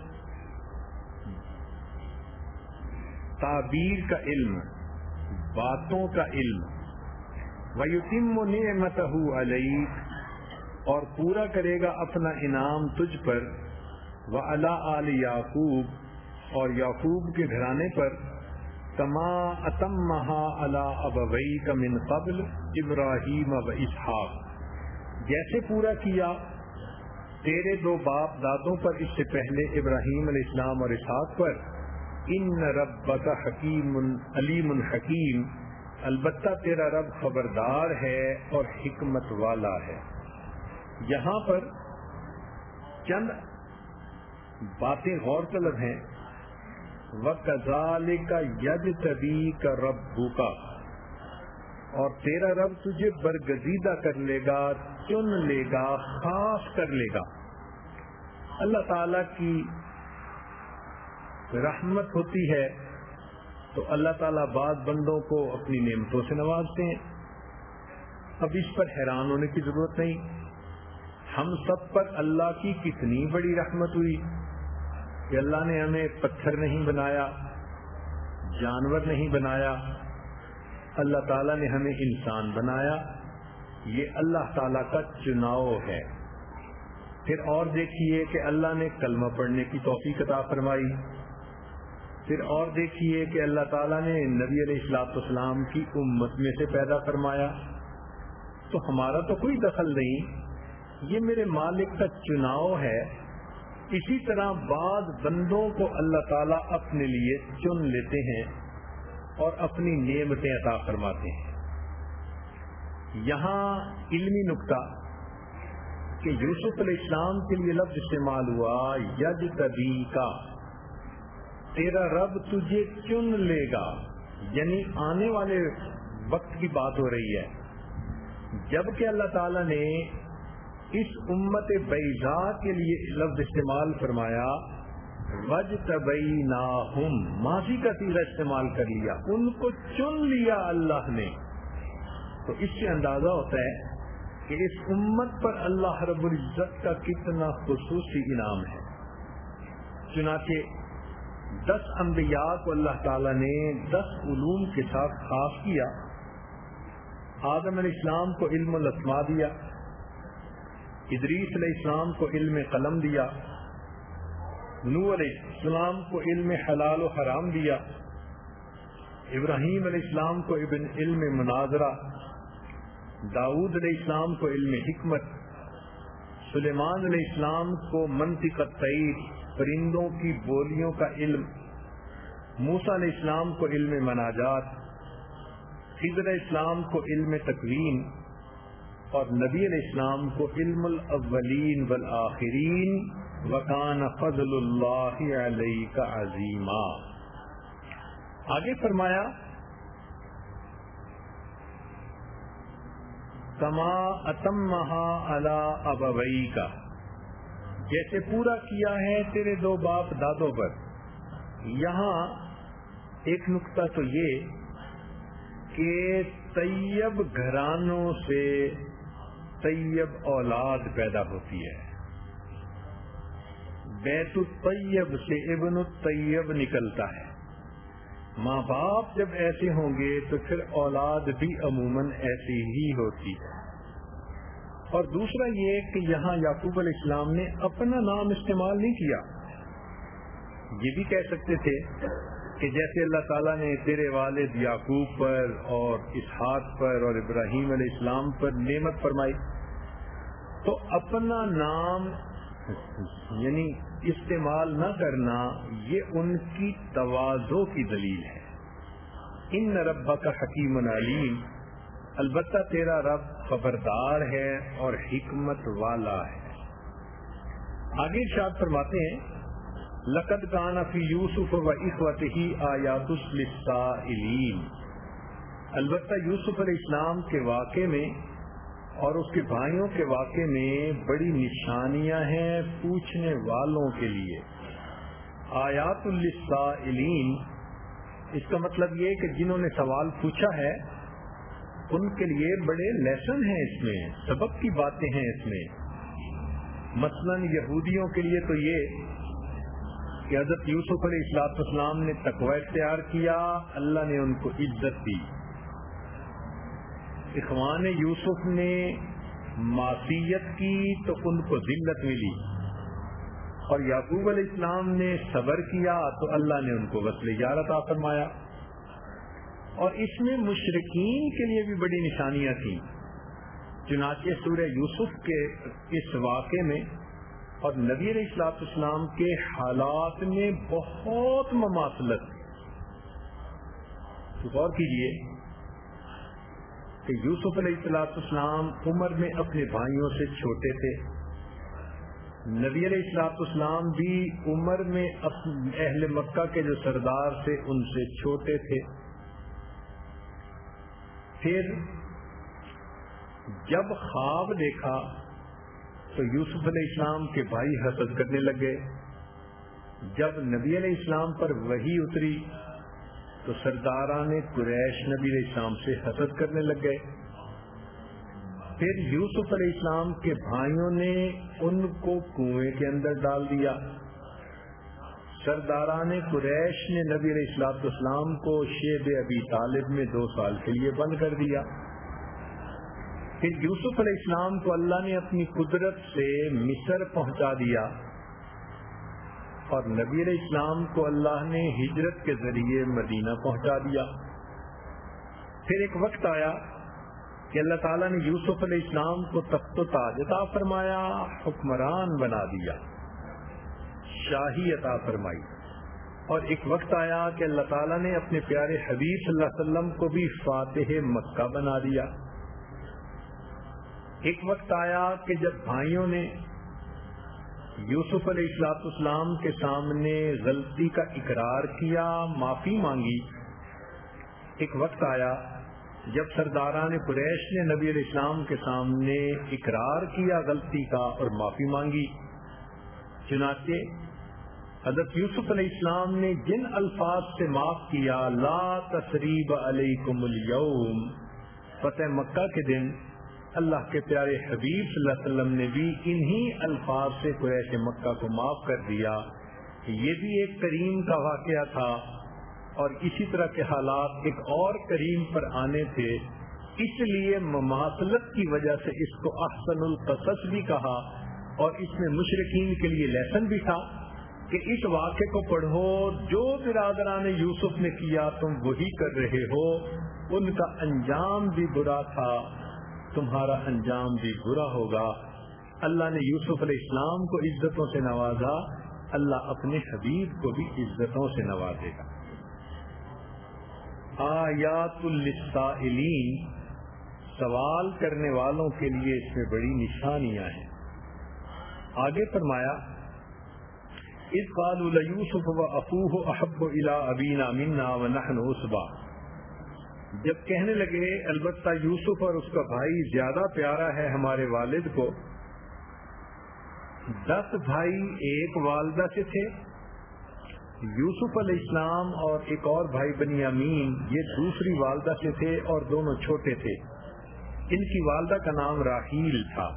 تعبیر کا علم، باتوں کا علم۔ وَيُتِمُّ نِعْمَتَهُ عَلَيْكَ، اور پورا کرے گا اپنا انعام تجھ پر، وَعَلَىٰ آلِ یعقوب، اور یعقوب کے گھرانے پر، کما اتمہا علی ابویک من قبل ابراہیم و اسحاق، جیسے پورا کیا تیرے دو باپ دادوں پر اس سے پہلے ابراہیم علیہ السلام اور اسحاق پر، ان ربک حکیم علیم حکیم، البتہ تیرا رب خبردار ہے اور حکمت والا ہے۔ یہاں پر چند باتیں غور طلب ہیں۔ وَكَذَلِكَ يَجْتَبِيكَ رَبُّكَ، اور تیرا رب تجھے برگزیدہ کر لے گا، چن لے گا، خاص کر لے گا۔ اللہ تعالی کی رحمت ہوتی ہے تو اللہ تعالیٰ بعض بندوں کو اپنی نعمتوں سے نوازتے ہیں۔ اب اس پر حیران ہونے کی ضرورت نہیں، ہم سب پر اللہ کی کتنی بڑی رحمت ہوئی کہ اللہ نے ہمیں پتھر نہیں بنایا، جانور نہیں بنایا، اللہ تعالیٰ نے ہمیں انسان بنایا۔ یہ اللہ تعالیٰ کا چناؤ ہے۔ پھر اور دیکھیے کہ اللہ نے کلمہ پڑھنے کی توفیق عطا فرمائی، پھر اور دیکھیے کہ اللہ تعالیٰ نے نبی علیہ الصلوۃ والسلام کی امت میں سے پیدا فرمایا۔ تو ہمارا تو کوئی دخل نہیں، یہ میرے مالک کا چناؤ ہے۔ اسی طرح بعض بندوں کو اللہ تعالیٰ اپنے لیے چن لیتے ہیں اور اپنی نعمتیں عطا فرماتے ہیں۔ یہاں علمی نکتہ کہ یوسف علیہ السلام کے لیے لفظ استعمال ہوا یجتبیکا، تیرا رب تجھے چن لے گا، یعنی آنے والے وقت کی بات ہو رہی ہے، جبکہ اللہ تعالیٰ نے اس امت بیضاء کے لیے لفظ استعمال فرمایا وَاجْتَبَيْنَاهُمْ، ماضی کا صیغہ استعمال کر لیا، ان کو چن لیا اللہ نے۔ تو اس سے اندازہ ہوتا ہے کہ اس امت پر اللہ رب العزت کا کتنا خصوصی انعام ہے۔ چنانچہ دس انبیاء کو اللہ تعالیٰ نے دس علوم کے ساتھ خاص کیا۔ آدم علیہ السلام کو علم الاسماء دیا، ادریس علیہ السلام کو علم قلم دیا، نوح علیہ السلام کو علم حلال و حرام دیا، ابراہیم علیہ السلام کو ابن علم مناظرہ، داؤد علیہ السلام کو علم حکمت، سلیمان علیہ السلام کو منطق الطیر، پرندوں کی بولیوں کا علم، موسیٰ علیہ السلام کو علم مناجات، خضر علیہ السلام کو علم تکوین، اور نبی علیہ السلام کو علم الاولین والآخرین، وَكَانَ فَضْلُ اللَّهِ عَلَيْكَ عَظِيمًا۔ آگے فرمایا کما اتمہا علی ابویک، جیسے پورا کیا ہے تیرے دو باپ دادوں پر۔ یہاں ایک نقطہ تو یہ کہ طیب گھرانوں سے طیب اولاد پیدا ہوتی ہے، بیت الطیب سے ابن الطیب نکلتا ہے۔ ماں باپ جب ایسے ہوں گے تو پھر اولاد بھی عموماً ایسی ہی ہوتی ہے۔ اور دوسرا یہ کہ یہاں یعقوب علیہ السلام نے اپنا نام استعمال نہیں کیا۔ یہ بھی کہہ سکتے تھے کہ جیسے اللہ تعالیٰ نے تیرے والد یعقوب پر اور اسحاق پر اور ابراہیم علیہ السلام پر نعمت فرمائی، تو اپنا نام یعنی استعمال نہ کرنا یہ ان کی تواضع کی دلیل ہے۔ ان ربک حکیم علیم، البتہ تیرا رب خبردار ہے اور حکمت والا ہے۔ آگے ارشاد فرماتے ہیں لقد کان فی یوسف و اخوتہ آیات للسائلین، البتہ یوسف علیہ السلام کے واقعے میں اور اس کے بھائیوں کے واقعے میں بڑی نشانیاں ہیں پوچھنے والوں کے لیے۔ آیات للسائلین، اس کا مطلب یہ کہ جنہوں نے سوال پوچھا ہے ان کے لیے بڑے لیسن ہیں، اس میں سبق کی باتیں ہیں اس میں۔ مثلا یہودیوں کے لیے تو یہ کہ حضرت یوسف علیہ السلام نے تقوی اختیار کیا، اللہ نے ان کو عزت دی۔ اخوان یوسف نے معصیت کی تو ان کو ذلت ملی، اور یعقوب علیہ السلام نے صبر کیا تو اللہ نے ان کو وصل یار عطا فرمایا۔ اور اس میں مشرکین کے لیے بھی بڑی نشانیاں تھیں. چنانچہ سورہ یوسف کے اس واقعے میں اور نبی علیہ الصلوۃ والسلام کے حالات میں بہت مماثلت. تو غور کیجئے کہ یوسف علیہ الصلوۃ والسلام عمر میں اپنے بھائیوں سے چھوٹے تھے. نبی علیہ الصلوۃ والسلام بھی عمر میں اہل مکہ کے جو سردار تھے ان سے چھوٹے تھے. پھر جب خواب دیکھا تو یوسف علیہ السلام کے بھائی حسد کرنے لگے. جب نبی علیہ السلام پر وحی اتری تو سرداران قریش نبی علیہ السلام سے حسد کرنے لگ گئے. پھر یوسف علیہ السلام کے بھائیوں نے ان کو کنویں کے اندر ڈال دیا. سرداران قریش نے نبی علیہ الصلوۃ والسلام کو شیب ابی طالب میں دو سال کے لیے بند کر دیا. پھر یوسف علیہ السلام کو اللہ نے اپنی قدرت سے مصر پہنچا دیا اور نبی علیہ السلام کو اللہ نے ہجرت کے ذریعے مدینہ پہنچا دیا. پھر ایک وقت آیا کہ اللہ تعالیٰ نے یوسف علیہ السلام کو تخت و تاج عطا فرمایا, حکمران بنا دیا, شاہی عطا فرمائی. اور ایک وقت آیا کہ اللہ تعالیٰ نے اپنے پیارے حبیب صلی اللہ علیہ وسلم کو بھی فاتح مکہ بنا دیا. ایک وقت آیا کہ جب بھائیوں نے یوسف علیہ الصلوۃ والسلام کے سامنے غلطی کا اقرار کیا, معافی مانگی. ایک وقت آیا جب سرداران قریش نے نبی علیہ السلام کے سامنے اقرار کیا غلطی کا اور معافی مانگی. چنانچہ حضرت یوسف علیہ السلام نے جن الفاظ سے معاف کیا, لا تثریب علیکم اليوم, فتح مکہ کے دن اللہ کے پیارے حبیب صلی اللہ علیہ وسلم نے بھی انہی الفاظ سے قریش مکہ کو معاف کر دیا. یہ بھی ایک کریم کا واقعہ تھا اور اسی طرح کے حالات ایک اور کریم پر آنے تھے. اس لیے مماثلت کی وجہ سے اس کو احسن القصص بھی کہا اور اس میں مشرکین کے لیے لیسن بھی تھا کہ اس واقعے کو پڑھو, جو برادران یوسف نے کیا تم وہی کر رہے ہو, ان کا انجام بھی برا تھا, تمہارا انجام بھی برا ہوگا. اللہ نے یوسف علیہ السلام کو عزتوں سے نوازا, اللہ اپنے حبیب کو بھی عزتوں سے نوازے گا. آیات للسائلین, سوال کرنے والوں کے لیے اس میں بڑی نشانیاں ہیں. آگے فرمایا, اذ قالوا لیوسف واخوہ احب الی ابینا منا ونحن عصبہ, جب کہنے لگے البتہ یوسف اور اس کا بھائی زیادہ پیارا ہے ہمارے والد کو. دس بھائی ایک والدہ سے تھے. یوسف علیہ السلام اور ایک اور بھائی بنیامین یہ دوسری والدہ سے تھے اور دونوں چھوٹے تھے. ان کی والدہ کا نام راحیل تھا.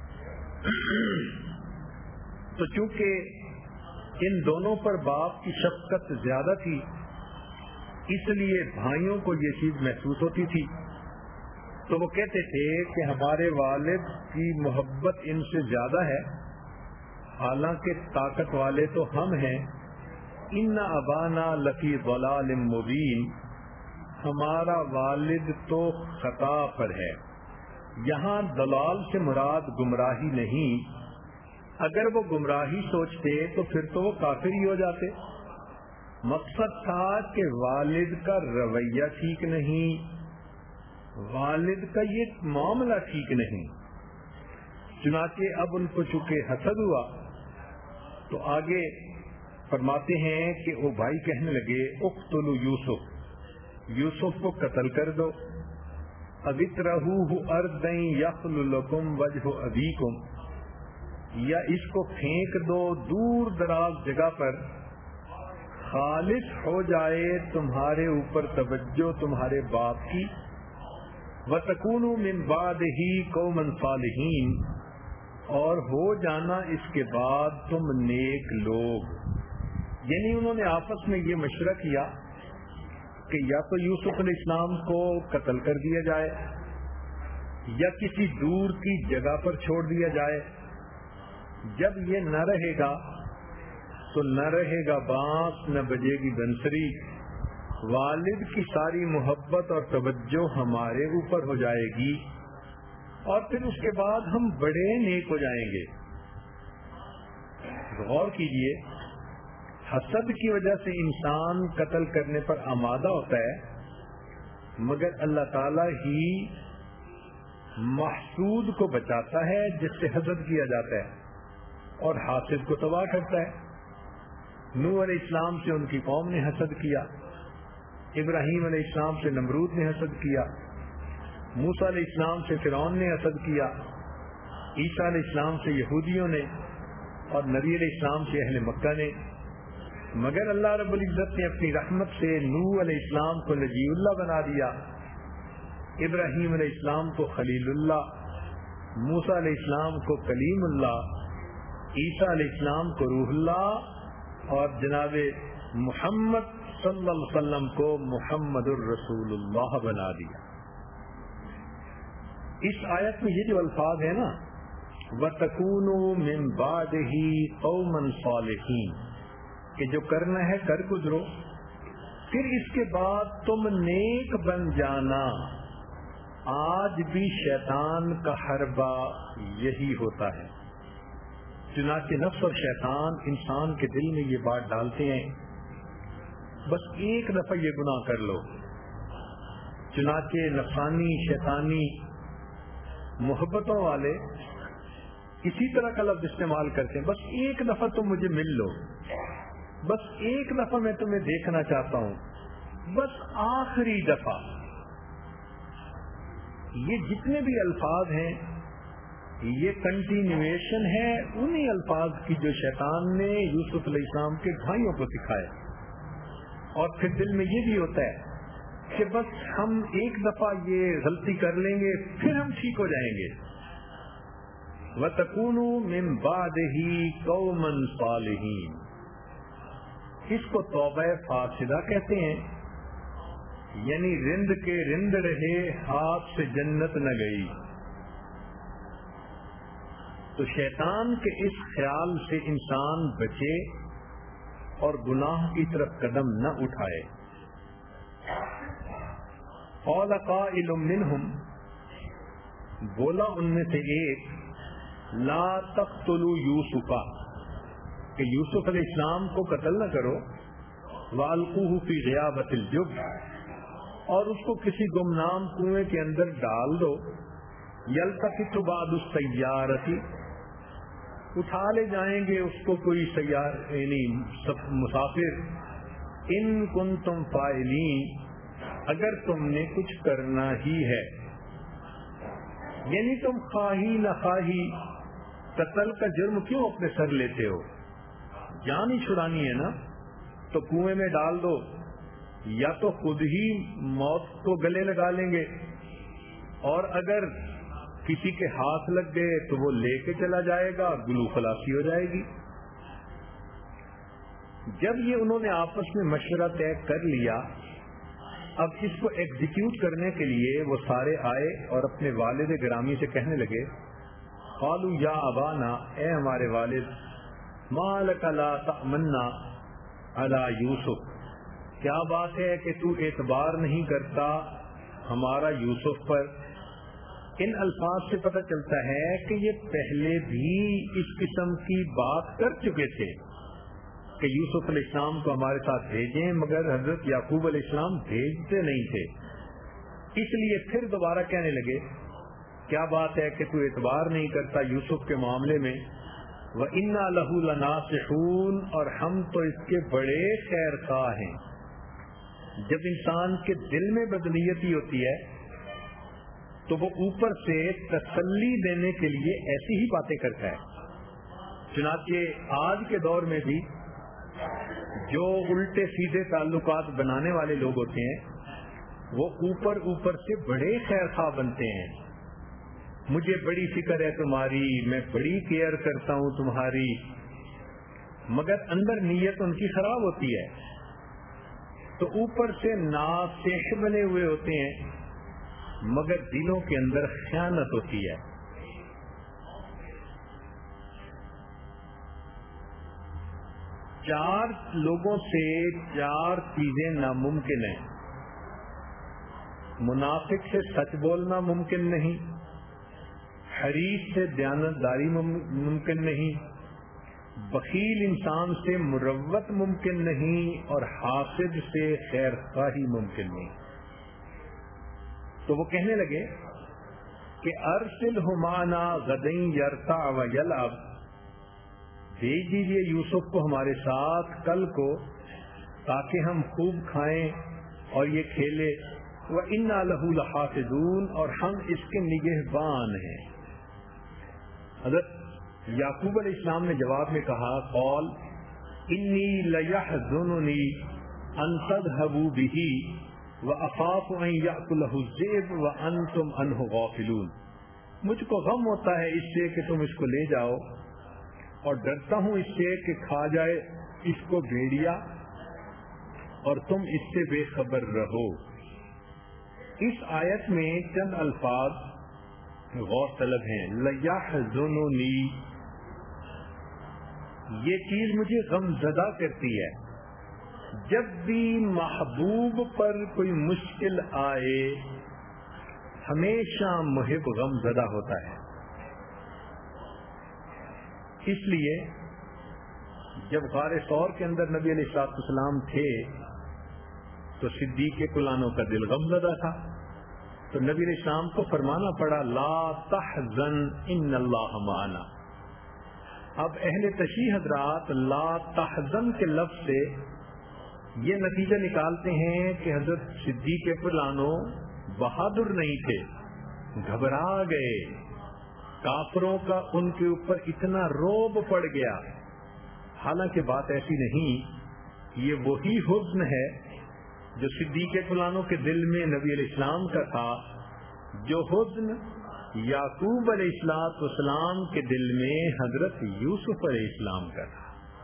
تو چونکہ ان دونوں پر باپ کی شفقت زیادہ تھی اس لیے بھائیوں کو یہ چیز محسوس ہوتی تھی. تو وہ کہتے تھے کہ ہمارے والد کی محبت ان سے زیادہ ہے, حالانکہ طاقت والے تو ہم ہیں. ان ابانا لفی ضلال مبین, ہمارا والد تو خطا پر ہے. یہاں ضلال سے مراد گمراہی نہیں, اگر وہ گمراہی سوچتے تو پھر تو وہ کافر ہی ہو جاتے. مقصد تھا کہ والد کا رویہ ٹھیک نہیں, والد کا یہ معاملہ ٹھیک نہیں. چنانچہ اب ان کو چونکہ حسد ہوا تو آگے فرماتے ہیں کہ وہ بھائی کہنے لگے اقتلوا یوسف, یوسف کو قتل کر دو. اغترہوہ ارضا یخل لکم وجہ ابیکم, یا اس کو پھینک دو دور دراز جگہ پر, خالص ہو جائے تمہارے اوپر توجہ تمہارے باپ کی. وَتَكُونُوا مِن بَعْدِهِ قَوْمًا صَالِحِينَ, اور ہو جانا اس کے بعد تم نیک لوگ. یعنی انہوں نے آپس میں یہ مشورہ کیا کہ یا تو یوسف علیہ السلام کو قتل کر دیا جائے یا کسی دور کی جگہ پر چھوڑ دیا جائے. جب یہ نہ رہے گا تو نہ رہے گا بانس, نہ بجے گی بنسری, والد کی ساری محبت اور توجہ ہمارے اوپر ہو جائے گی اور پھر اس کے بعد ہم بڑے نیک ہو جائیں گے. غور کیجئے، حسد کی وجہ سے انسان قتل کرنے پر آمادہ ہوتا ہے، مگر اللہ تعالی ہی محسود کو بچاتا ہے جس سے حسد کیا جاتا ہے اور حاسد کو تباہ کرتا ہے. نوح علیہ السلام سے ان کی قوم نے حسد کیا، ابراہیم علیہ السلام سے نمرود نے حسد کیا، موسیٰ علیہ السلام سے فرعون نے حسد کیا، عیسیٰ علیہ السلام سے یہودیوں نے اور نبی علیہ السلام سے اہل مکہ نے. مگر اللہ رب العزت نے اپنی رحمت سے نوح علیہ السلام کو نجی اللہ بنا دیا، ابراہیم علیہ السلام کو خلیل اللہ، موسیٰ علیہ السلام کو کلیم اللہ، عیسیٰ علیہ السلام کو روح اللہ اور جناب محمد صلی اللہ علیہ وسلم کو محمد الرسول اللہ بنا دیا. اس آیت میں یہ جو الفاظ ہے نا، وَتَكُونُوا مِن بَعْدِهِ قَوْمًا صَالِحِينَ، کہ جو کرنا ہے کر گزرو، پھر اس کے بعد تم نیک بن جانا. آج بھی شیطان کا حربہ یہی ہوتا ہے. چنانچہ نفس اور شیطان انسان کے دل میں یہ بات ڈالتے ہیں، بس ایک دفعہ یہ گناہ کر لو. چنانچہ نفسانی شیطانی محبتوں والے اسی طرح کا لفظ استعمال کرتے ہیں، بس ایک دفعہ تم مجھے مل لو، بس ایک دفعہ میں تمہیں دیکھنا چاہتا ہوں، بس آخری دفعہ. یہ جتنے بھی الفاظ ہیں یہ کنٹینیویشن ہے انہی الفاظ کی جو شیطان نے یوسف علیہ السلام کے بھائیوں کو سکھائے. اور پھر دل میں یہ بھی ہوتا ہے کہ بس ہم ایک دفعہ یہ غلطی کر لیں گے پھر ہم ٹھیک ہو جائیں گے. وَتَكُونُوا مِن بَعْدِهِ قَوْمًا صَالِحِينَ، اس کو توبہ فاسدہ کہتے ہیں، یعنی رند کے رند رہے ہاتھ سے جنت نہ گئی. تو شیطان کے اس خیال سے انسان بچے اور گناہ کی طرف قدم نہ اٹھائے. قال قائل منہم، بولا ان میں سے ایک، لا تقتلوا یوسف، کہ یوسف علیہ السلام کو قتل نہ کرو، والقوہ فی غیابۃ الجب، اور اس کو کسی گمنام کنویں کے اندر ڈال دو، یلتفت بعض السیارۃ، اٹھا لے جائیں گے اس کو کوئی سیار یعنی مسافر، ان کنتم فاعلین، اگر تم نے کچھ کرنا ہی ہے. یعنی تم خواہی نہ خواہی قتل کا جرم کیوں اپنے سر لیتے ہو؟ جان ہی چھڑانی ہے نا، تو کنویں میں ڈال دو، یا تو خود ہی موت کو گلے لگا لیں گے، اور اگر کسی کے ہاتھ لگ گئے تو وہ لے کے چلا جائے گا، گلو خلاصی ہو جائے گی. جب یہ انہوں نے آپس میں مشورہ طے کر لیا، اب اس کو ایگزیکیوٹ کرنے کے لیے وہ سارے آئے اور اپنے والد گرامی سے کہنے لگے، قالوا یا ابانا، اے ہمارے والد، ما لک لا تأمنا علی یوسف، کیا بات ہے کہ تو اعتبار نہیں کرتا ہمارا یوسف پر. ان الفاظ سے پتہ چلتا ہے کہ یہ پہلے بھی اس قسم کی بات کر چکے تھے کہ یوسف علیہ السلام کو ہمارے ساتھ بھیجیں، مگر حضرت یعقوب علیہ السلام بھیجتے نہیں تھے. اس لیے پھر دوبارہ کہنے لگے، کیا بات ہے کہ تو اعتبار نہیں کرتا یوسف کے معاملے میں، وَإِنَّا لَهُ لَنَاصِحُونَ، اور ہم تو اس کے بڑے خیر خواہ ہیں. جب انسان کے دل میں بدنیتی ہوتی ہے تو وہ اوپر سے تسلی دینے کے لیے ایسی ہی باتیں کرتا ہے. چنانچہ آج کے دور میں بھی جو الٹے سیدھے تعلقات بنانے والے لوگ ہوتے ہیں وہ اوپر اوپر سے بڑے خیر خواہ بنتے ہیں. مجھے بڑی فکر ہے تمہاری، میں بڑی کیئر کرتا ہوں تمہاری، مگر اندر نیت ان کی خراب ہوتی ہے. تو اوپر سے ناصح بنے ہوئے ہوتے ہیں مگر دلوں کے اندر خیانت ہوتی ہے. چار لوگوں سے چار چیزیں ناممکن ہیں. منافق سے سچ بولنا ممکن نہیں، حریص سے دیانتداری ممکن نہیں، بخیل انسان سے مروت ممکن نہیں، اور حاسد سے خیر خواہی ممکن نہیں. تو وہ کہنے لگے کہ ارسلہ معنا غدًا یرتع ویلعب، بھیج دیجیے یوسف کو ہمارے ساتھ کل کو تاکہ ہم خوب کھائیں اور یہ کھیلے. وَإِنَّا لَهُ لَحَافِظُونَ، اور ہم اس کے نگہبان ہیں. حضرت یعقوب علیہ السلام نے جواب میں کہا قال انی لیحزننی ان تذهبوا به وَأَخَافُ أَن يَأْكُلَهُ الذِّئْبُ وَأَنْتُمْ عَنْهُ غَافِلُونَ، مجھ کو غم ہوتا ہے اس سے کہ تم اس کو لے جاؤ، اور ڈرتا ہوں اس سے کہ کھا جائے اس کو بھیڑیا اور تم اس سے بے خبر رہو. اس آیت میں چند الفاظ غور طلب ہیں. لیحزننی، یہ چیز مجھے غم زدہ کرتی ہے. جب بھی محبوب پر کوئی مشکل آئے ہمیشہ محب غم زدہ ہوتا ہے. اس لیے جب غار ثور کے اندر نبی علیہ الصلوۃ والسلام تھے تو صدیق کلانوں کا دل غم زدہ تھا، تو نبی علیہ السلام کو فرمانا پڑا لا تحزن ان اللہ معنا. اب اہل تشیع حضرات لا تحزن کے لفظ سے یہ نتیجہ نکالتے ہیں کہ حضرت صدیق کلانوں بہادر نہیں تھے، گھبرا گئے، کافروں کا ان کے اوپر اتنا روب پڑ گیا. حالانکہ بات ایسی نہیں، یہ وہی حزن ہے جو صدیق کلانوں کے دل میں نبی علیہ السلام کا تھا، جو حزن یعقوب علیہ السلام والسلام کے دل میں حضرت یوسف علیہ السلام کا تھا.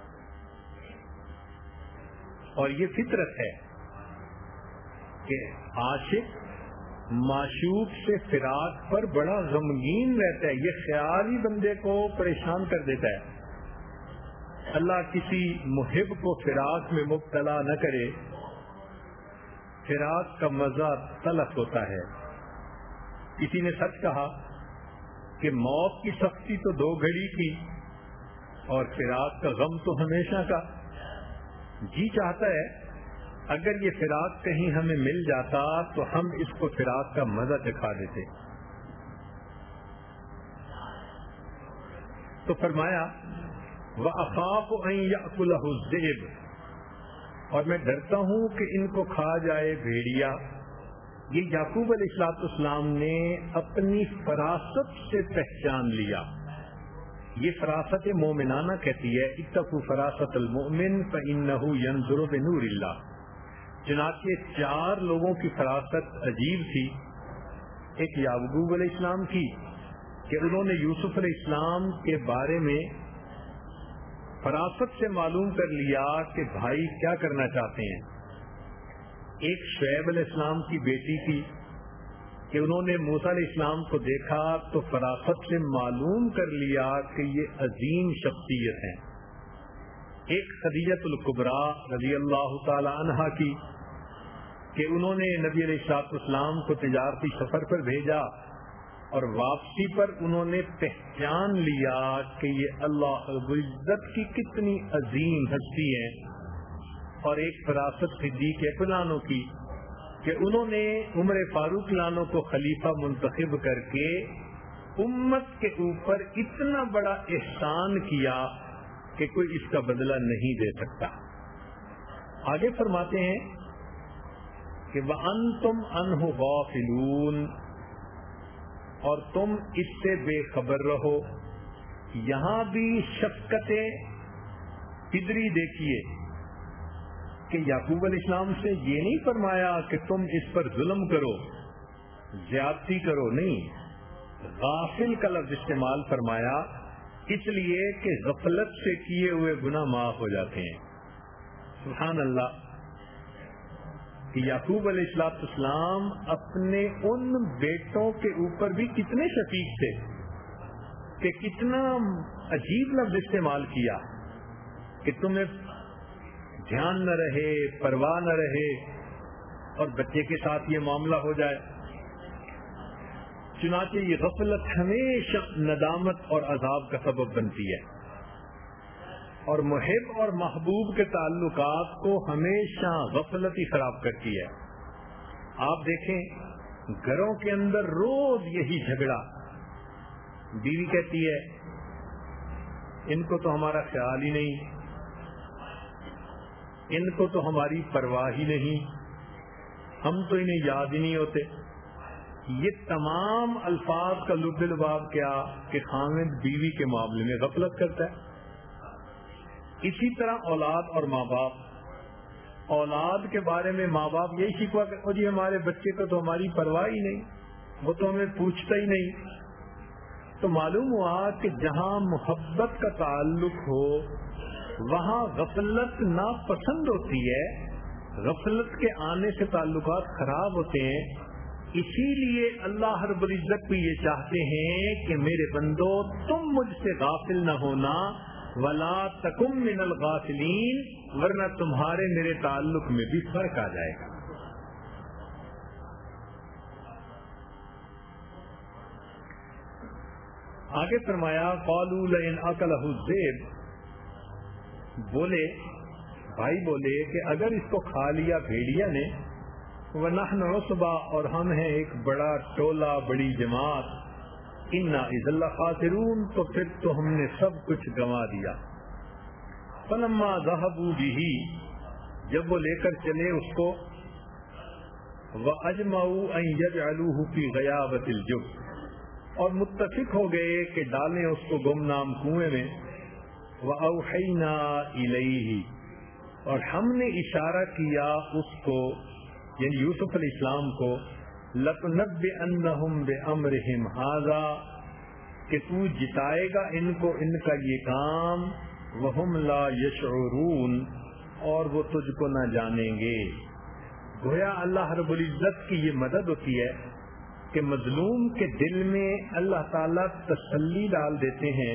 اور یہ فطرت ہے کہ عاشق معشوق سے فراق پر بڑا غمگین رہتا ہے. یہ خیال ہی بندے کو پریشان کر دیتا ہے. اللہ کسی محب کو فراق میں مبتلا نہ کرے، فراق کا مزہ تلخ ہوتا ہے. کسی نے سچ کہا کہ موت کی سختی تو دو گھڑی کی اور فراق کا غم تو ہمیشہ کا. جی چاہتا ہے اگر یہ فراق کہیں ہمیں مل جاتا تو ہم اس کو فراق کا مزہ دکھا دیتے. تو فرمایا وَأَخَافُ أَن يَأْكُلَهُ الذِّئْبُ، اور میں ڈرتا ہوں کہ ان کو کھا جائے بھیڑیا. یہ یعقوب علیہ الصلوۃ والسلام نے اپنی فراست سے پہچان لیا. یہ فراست مومنانہ کہتی ہے اتقوا فراست المؤمن فإنه ينظر بنور اللہ. چنانچہ چار لوگوں کی فراست عجیب تھی. ایک یعقوب علیہ السلام کی کہ انہوں نے یوسف علیہ السلام کے بارے میں فراست سے معلوم کر لیا کہ بھائی کیا کرنا چاہتے ہیں. ایک شعیب علیہ السلام کی بیٹی کی کہ انہوں نے موسیٰ علیہ السلام کو دیکھا تو فراست سے معلوم کر لیا کہ یہ عظیم شخصیت ہیں. ایک خدیجہ الکبریٰ رضی اللہ تعالی عنہا کی کہ انہوں نے نبی علیہ الصلوۃ والسلام کو تجارتی سفر پر بھیجا اور واپسی پر انہوں نے پہچان لیا کہ یہ اللہ رب العزت کی کتنی عظیم ہستی ہے. اور ایک فراست صدیق کلانوں کی کہ انہوں نے عمر فاروق لانوں کو خلیفہ منتخب کر کے امت کے اوپر اتنا بڑا احسان کیا کہ کوئی اس کا بدلہ نہیں دے سکتا. آگے فرماتے ہیں کہ وَأَنْتُمْ عَنْهُ غَافِلُونَ، اور تم اس سے بے خبر رہو. یہاں بھی شفقت پدری دیکھیے کہ یعقوب علیہ السلام سے یہ نہیں فرمایا کہ تم اس پر ظلم کرو، زیادتی کرو، نہیں، غافل کا لفظ استعمال فرمایا اس لیے کہ غفلت سے کیے ہوئے گناہ معاف ہو جاتے ہیں. سبحان اللہ کہ یعقوب علیہ السلام اپنے ان بیٹوں کے اوپر بھی کتنے شفیق تھے کہ کتنا عجیب لفظ استعمال کیا کہ تمہیں دھیان نہ رہے، پرواہ نہ رہے اور بچے کے ساتھ یہ معاملہ ہو جائے. چنانچہ یہ غفلت ہمیشہ ندامت اور عذاب کا سبب بنتی ہے، اور محب اور محبوب کے تعلقات کو ہمیشہ غفلت ہی خراب کرتی ہے. آپ دیکھیں گھروں کے اندر روز یہی جھگڑا. بیوی کہتی ہے ان کو تو ہمارا خیال ہی نہیں، ان کو تو ہماری پرواہ ہی نہیں، ہم تو انہیں یاد ہی نہیں ہوتے. یہ تمام الفاظ کا لب لباب کیا کہ خاوند بیوی کے معاملے میں غفلت کرتا ہے. اسی طرح اولاد اور ماں باپ. اولاد کے بارے میں ماں باپ یہی شکوہ کرتے جی ہمارے بچے کو تو ہماری پرواہ ہی نہیں، وہ تو ہمیں پوچھتا ہی نہیں. تو معلوم ہوا کہ جہاں محبت کا تعلق ہو وہاں غفلت ناپسند ہوتی ہے، غفلت کے آنے سے تعلقات خراب ہوتے ہیں. اسی لیے اللہ رب العزت بھی یہ چاہتے ہیں کہ میرے بندو تم مجھ سے غافل نہ ہونا، ولا تکم من الغافلین، ورنہ تمہارے میرے تعلق میں بھی فرق آ جائے گا. آگے فرمایا قالوا لئن اکلہ الذئب، بولے بھائی بولے کہ اگر اس کو کھا لیا بھیڑیا نے، وَنَحْنُ عُصْبَةٌ، اور ہم ہیں ایک بڑا ٹولہ، بڑی جماعت، اِنَّا إِذًا لَخَاسِرُونَ، تو پھر تو ہم نے سب کچھ گنوا دیا. فَلَمَّا ذَهَبُوا بِهِ، جب وہ لے کر چلے اس کو، وَأَجْمَعُوا أَن يَجْعَلُوهُ فِي غَيَابَةِ الْجُبِّ، اور متفق ہو گئے کہ ڈالیں اس کو گمنام کنویں میں. وَأَوْحَيْنَا إِلَيْهِ، اور ہم نے اشارہ کیا اس کو یعنی یوسف علیہ السلام کو، لَتُنَبِّئَنَّهُمْ بِأَمْرِهِمْ هَذَا، کہ تو جتائے گا ان کو ان کا یہ کام، وَهُمْ لَا يَشْعُرُونَ، اور وہ تجھ کو نہ جانیں گے. گویا اللہ رب العزت کی یہ مدد ہوتی ہے کہ مظلوم کے دل میں اللہ تعالیٰ تسلی ڈال دیتے ہیں،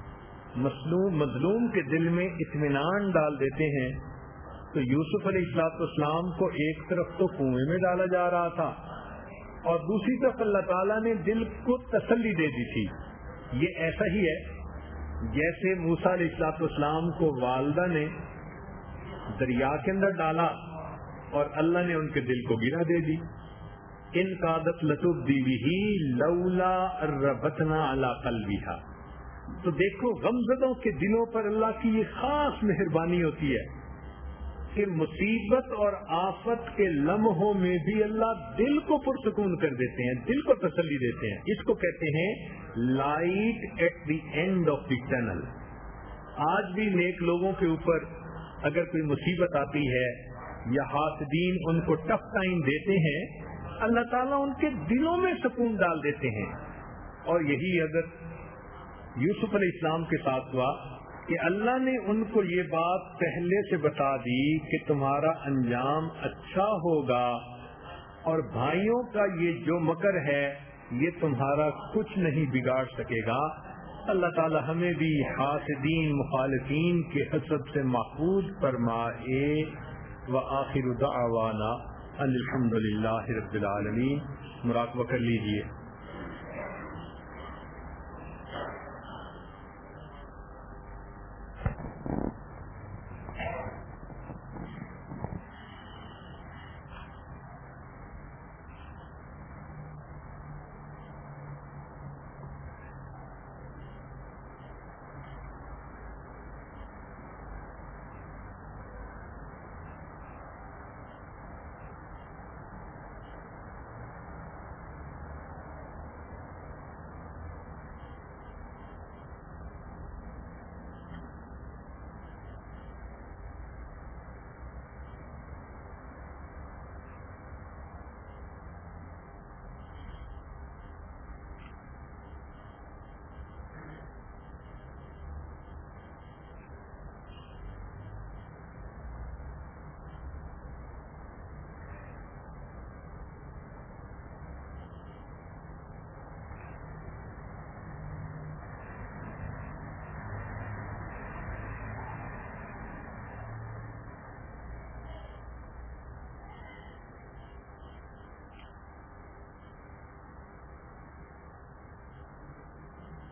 مظلوم کے دل میں اطمینان ڈال دیتے ہیں. تو یوسف علیہ السلام کو ایک طرف تو کنویں میں ڈالا جا رہا تھا اور دوسری طرف اللہ تعالیٰ نے دل کو تسلی دے دی تھی. یہ ایسا ہی ہے جیسے موسیٰ علیہ السلام کو والدہ نے دریا کے اندر ڈالا اور اللہ نے ان کے دل کو گرا دے دی. ان قادت لتبدی بہ لولا ربطنا علی قلبہا. تو دیکھو غمزدوں کے دلوں پر اللہ کی یہ خاص مہربانی ہوتی ہے کہ مصیبت اور آفت کے لمحوں میں بھی اللہ دل کو پرسکون کر دیتے ہیں، دل کو تسلی دیتے ہیں. اس کو کہتے ہیں light at the end of the tunnel. آج بھی نیک لوگوں کے اوپر اگر کوئی مصیبت آتی ہے یا حاسدین ان کو ٹف ٹائم دیتے ہیں، اللہ تعالیٰ ان کے دلوں میں سکون ڈال دیتے ہیں. اور یہی اگر یوسف علیہ السلام کے ساتھ ہوا کہ اللہ نے ان کو یہ بات پہلے سے بتا دی کہ تمہارا انجام اچھا ہوگا اور بھائیوں کا یہ جو مکر ہے یہ تمہارا کچھ نہیں بگاڑ سکے گا. اللہ تعالی ہمیں بھی حاسدین مخالفین کے حسد سے محفوظ فرمائے. وآخر دعوانا الحمد للہ رب العالمین. مراقبہ کر لیجئے.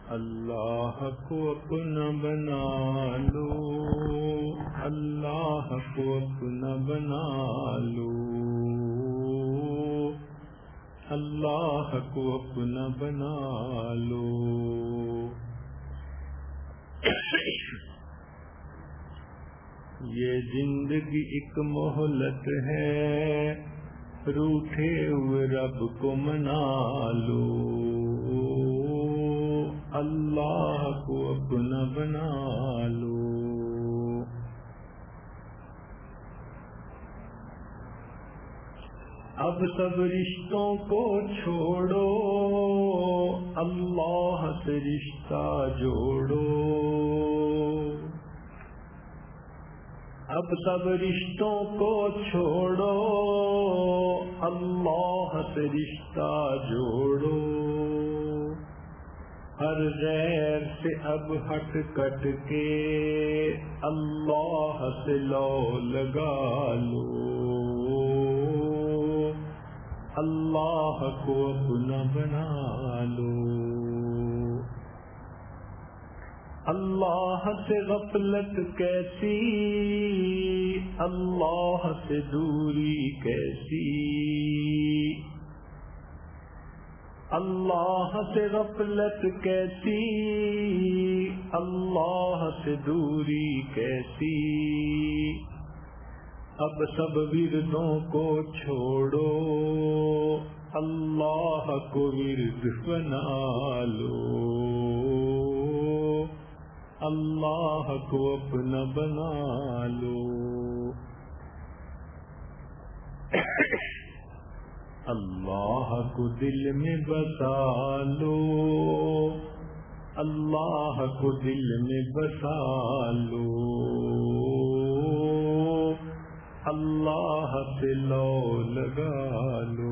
اللہ کو اپنا بنا لو، اللہ کو اپنا بنا لو، اللہ کو اپنا بنا لو۔ یہ زندگی ایک مہلت ہے، روٹھے ہوئے رب کو منا لو، اللہ کو اپنا بنا لو۔ اب سب رشتوں کو چھوڑو، اللہ سے رشتہ جوڑو، اب سب رشتوں کو چھوڑو، اللہ سے رشتہ جوڑو، ہر غیر سے اب ہٹ کٹ کے اللہ سے لو لگا لو، اللہ کو اپنا بنا لو۔ اللہ سے غفلت کیسی، اللہ سے دوری کیسی، اللہ سے غفلت کیسی، اللہ سے دوری کیسی، اب سب وردوں کو چھوڑو، اللہ کو ورد بنا لو، اللہ کو اپنا بنا لو۔ اللہ کو دل میں بسا لو، اللہ کو دل میں بسا لو، اللہ سے لو لگا لو۔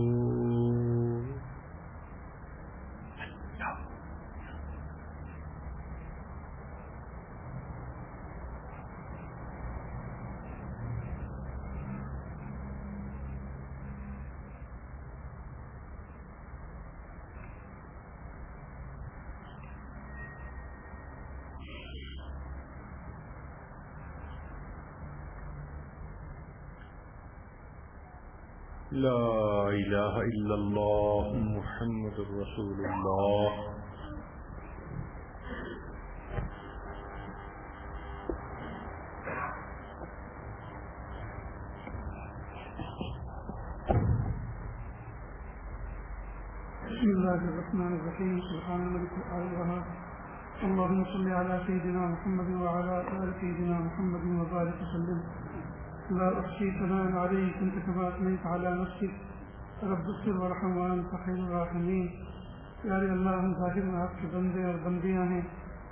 لا الہ الا اللہ محمد رسول اللہ۔ بسم اللہ الرحمن الرحیم۔ سبحان الملک الأعلى، اللهم صل على سيدنا محمد وعلى آل سيدنا محمد وبارك وسلم۔ لا أحصي ثناء عليك أنت كما أثنيت على نفسك، رب اغفر وارحم وأنت خير الراحمين۔ پیارے اللہ، ہم ظاہر میں آپ کے بندے اور بندیاں ہیں،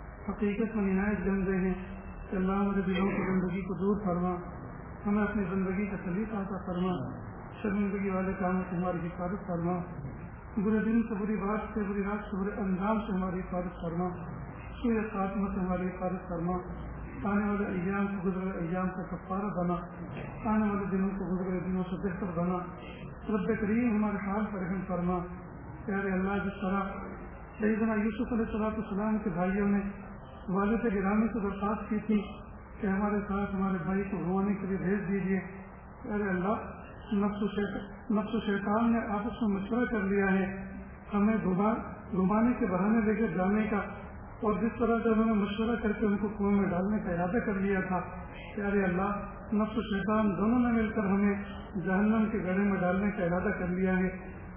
حقیقت میں نہایت گندے ہیں کہ اللہ ہمارے دلوں کی زندگی کو دور فرما، ہمیں اپنی زندگی کا سلیقہ عطا فرما، شرمندگی والے کاموں سے ہماری حفاظت فرما، برے دن سے، بری بات سے، بری رات سے، برے انجام سے ہماری حفاظت فرما، سوء خاتمہ سے ہماری حفاظت فرما، آنے والے ایام کو گزرے ایام کا کفارہ بنا، آنے والے دنوں کو گزرے دنوں سے بہتر بنا۔ رب کریم ہمارے حال پر رحم فرما۔ پیارے اللہ، جس طرح سیدنا یوسف علیہ السلام کے بھائیوں نے والد گرامی سے درخواست کی تھی کہ ہمارے ساتھ ہمارے بھائی کو گھمانے کے لیے بھیج دیجیے، پیارے اللہ، نفس و شیطان نفس و شیطان نے آپس میں مشورہ کر لیا ہے ہمیں گھمانے کے بہانے لے کر جانے کا، اور جس طرح سے انہوں نے مشورہ کر کے ان کو کنویں میں ڈالنے کا ارادہ کر لیا تھا، پیارے اللہ، نفس و شیطان دونوں نے مل کر ہمیں جہنم کے گڑھے میں ڈالنے کا ارادہ کر لیا ہے۔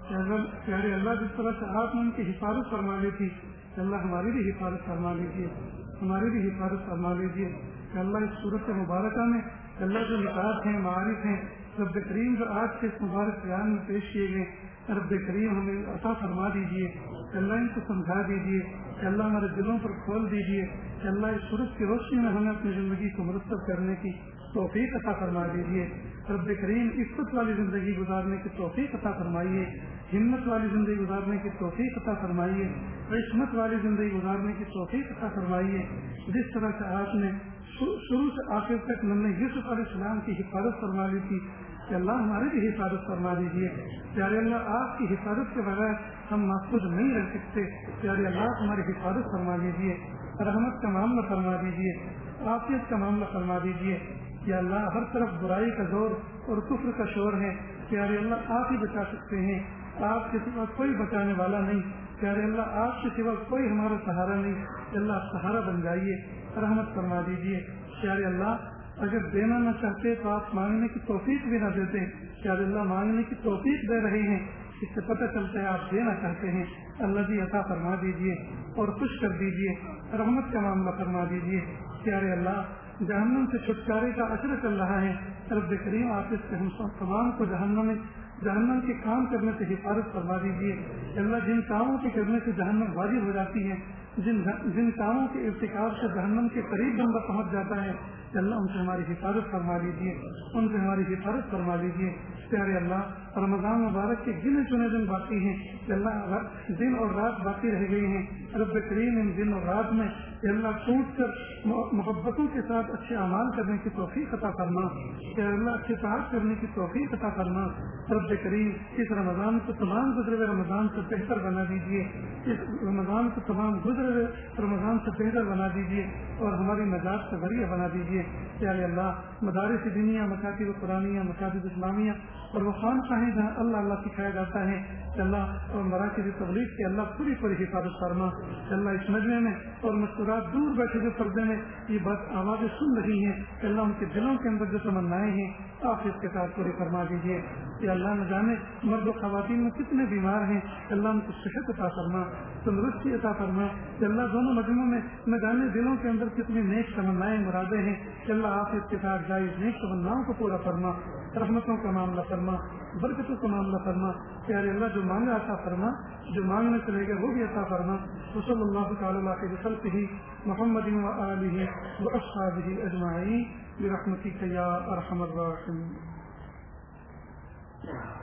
پیارے اللہ، جس طرح سے آپ نے ان کی حفاظت فرما لی تھی، اللہ ہماری بھی حفاظت فرما لیجیے، ہماری بھی حفاظت فرما لیجیے۔ اللہ، اس صورت مبارکہ میں اللہ جو نکات ہیں، معارف ہیں، رب کریم جو آج کے اس مبارک بیان میں پیش کیے گئے، رب کریم ہمیں عطا فرما دیجیے، اللہ ان کو سمجھا دیجیے، اللہ ہمارے دلوں پر کھول دیجیے، اللہ اس سورج کی روشنی میں ہمیں اپنی زندگی کو مرتب کرنے کی توفیق عطا فرما دیجیے۔ رب کریم عزت والی زندگی گزارنے کی توفیق عطا فرمائیے، ہمت والی زندگی گزارنے کی توفیق عطا فرمائیے، عصمت والی زندگی گزارنے کی توفیق عطا فرمائیے۔ جس طرح سے آپ نے شروع سے آخر تک ہم نے یوسف علیہ السلام کی حفاظت فرما لی تھی، کہ اللہ ہماری بھی حفاظت فرما دیجیے. پیارے اللہ آپ کی حفاظت کے بغیر ہم محفوظ نہیں رہ سکتے. پیارے اللہ ہماری حفاظت فرما دیجیے, رحمت کا معاملہ فرما دیجیے, عافیت کا معاملہ فرما دیجیے. یا اللہ ہر طرف برائی کا زور اور کفر کا شور ہے. پیارے اللہ آپ ہی بچا سکتے ہیں, آپ کے سوا کوئی بچانے والا نہیں. پیارے اللہ آپ کے سوا کوئی ہمارا سہارا نہیں. اللہ سہارا بن جائیے, رحمت فرما دیجیے. پیارے اللہ اگر دینا نہ چاہتے تو آپ مانگنے کی توفیق بھی نہ دیتے. پیارے اللہ مانگنے کی توفیق دے رہے ہیں, اس سے پتہ چلتا ہے آپ دینا چاہتے ہیں. اللہ جی عطا فرما دیجیے اور خوش کر دیجیے, رحمت کا معاملہ فرما دیجیے. پیارے اللہ جہنم سے چھٹکارے کا اثر چل رہا ہے. رب کریم آپ اس کے ہم تمام کو جہنم میں جہنم کے کام کرنے سے حفاظت فرما دیجیے. اللہ جن کاموں کے کرنے سے جہنم واجب ہو جاتی ہے, جن جن کاموں کے ارتکاب سے جہنم کے قریب بندہ پہنچ جاتا ہے, اللہ ان سے ہماری حفاظت فرما لیجیے, ان سے ہماری حفاظت فرما لیجیے. پیارے اللہ رمضان مبارک کے گنے چنے دن باقی ہیں. اللہ دن اور رات باقی رہ گئی ہیں. رب کریم ان دن اور رات میں اللہ ٹوٹ کر محبتوں کے ساتھ اچھے اعمال کرنے کی توفیق عطا فرما. اللہ اچھے طاعت کرنے کی توفیق عطا فرما. رب کریم اس رمضان کو تمام گزرے ہوئے رمضان سے بہتر بنا دیجیے. اس رمضان کو تمام گزرے ہوئے رمضان سے بہتر بنا دیجیے اور ہماری نجات سے ذریعہ بنا دیجیے. پیارے اللہ مدارس دینیہ, مکاتب قرآنیہ, مکاتب اسلامیہ اور وہ خانقاہیں جہاں اللہ اللہ سکھایا جاتا ہے, اللہ اور مراکز تبلیغ کے اللہ پوری پوری حفاظت فرما. اللہ اس مجمع میں اور مستورات دور بیٹھے جو پردے میں یہ بات آوازیں سن رہی ہیں, اللہ ان کے دلوں کے اندر جو تمنائیں ہیں آپ اس کے ساتھ پوری فرما دیجیے. کہ اللہ نہ جانے مرد و خواتین میں کتنے بیمار ہیں, اللہ ان کو صحت عطا فرما, تندرستی عطا فرما. کہ اللہ دونوں مجموعوں میں نہ جانے دلوں کے اندر کتنی نیک تمنائیں مرادیں ہیں, کہ اللہ آپ اس کے ساتھ جائز نیک تمناؤں کو پورا فرما, رحمتوں کا معاملہ فرما, برکتوں کا معاملہ فرما. پیارے اللہ جو مانگا عطا فرما, جو مانگنے چلے گا وہ بھی عطا فرما. وصلی اللہ تعالی علیہ بخلقہ محمد و آلہ و اصحابہ اجمعین برحمتک یا ارحم الراحمین.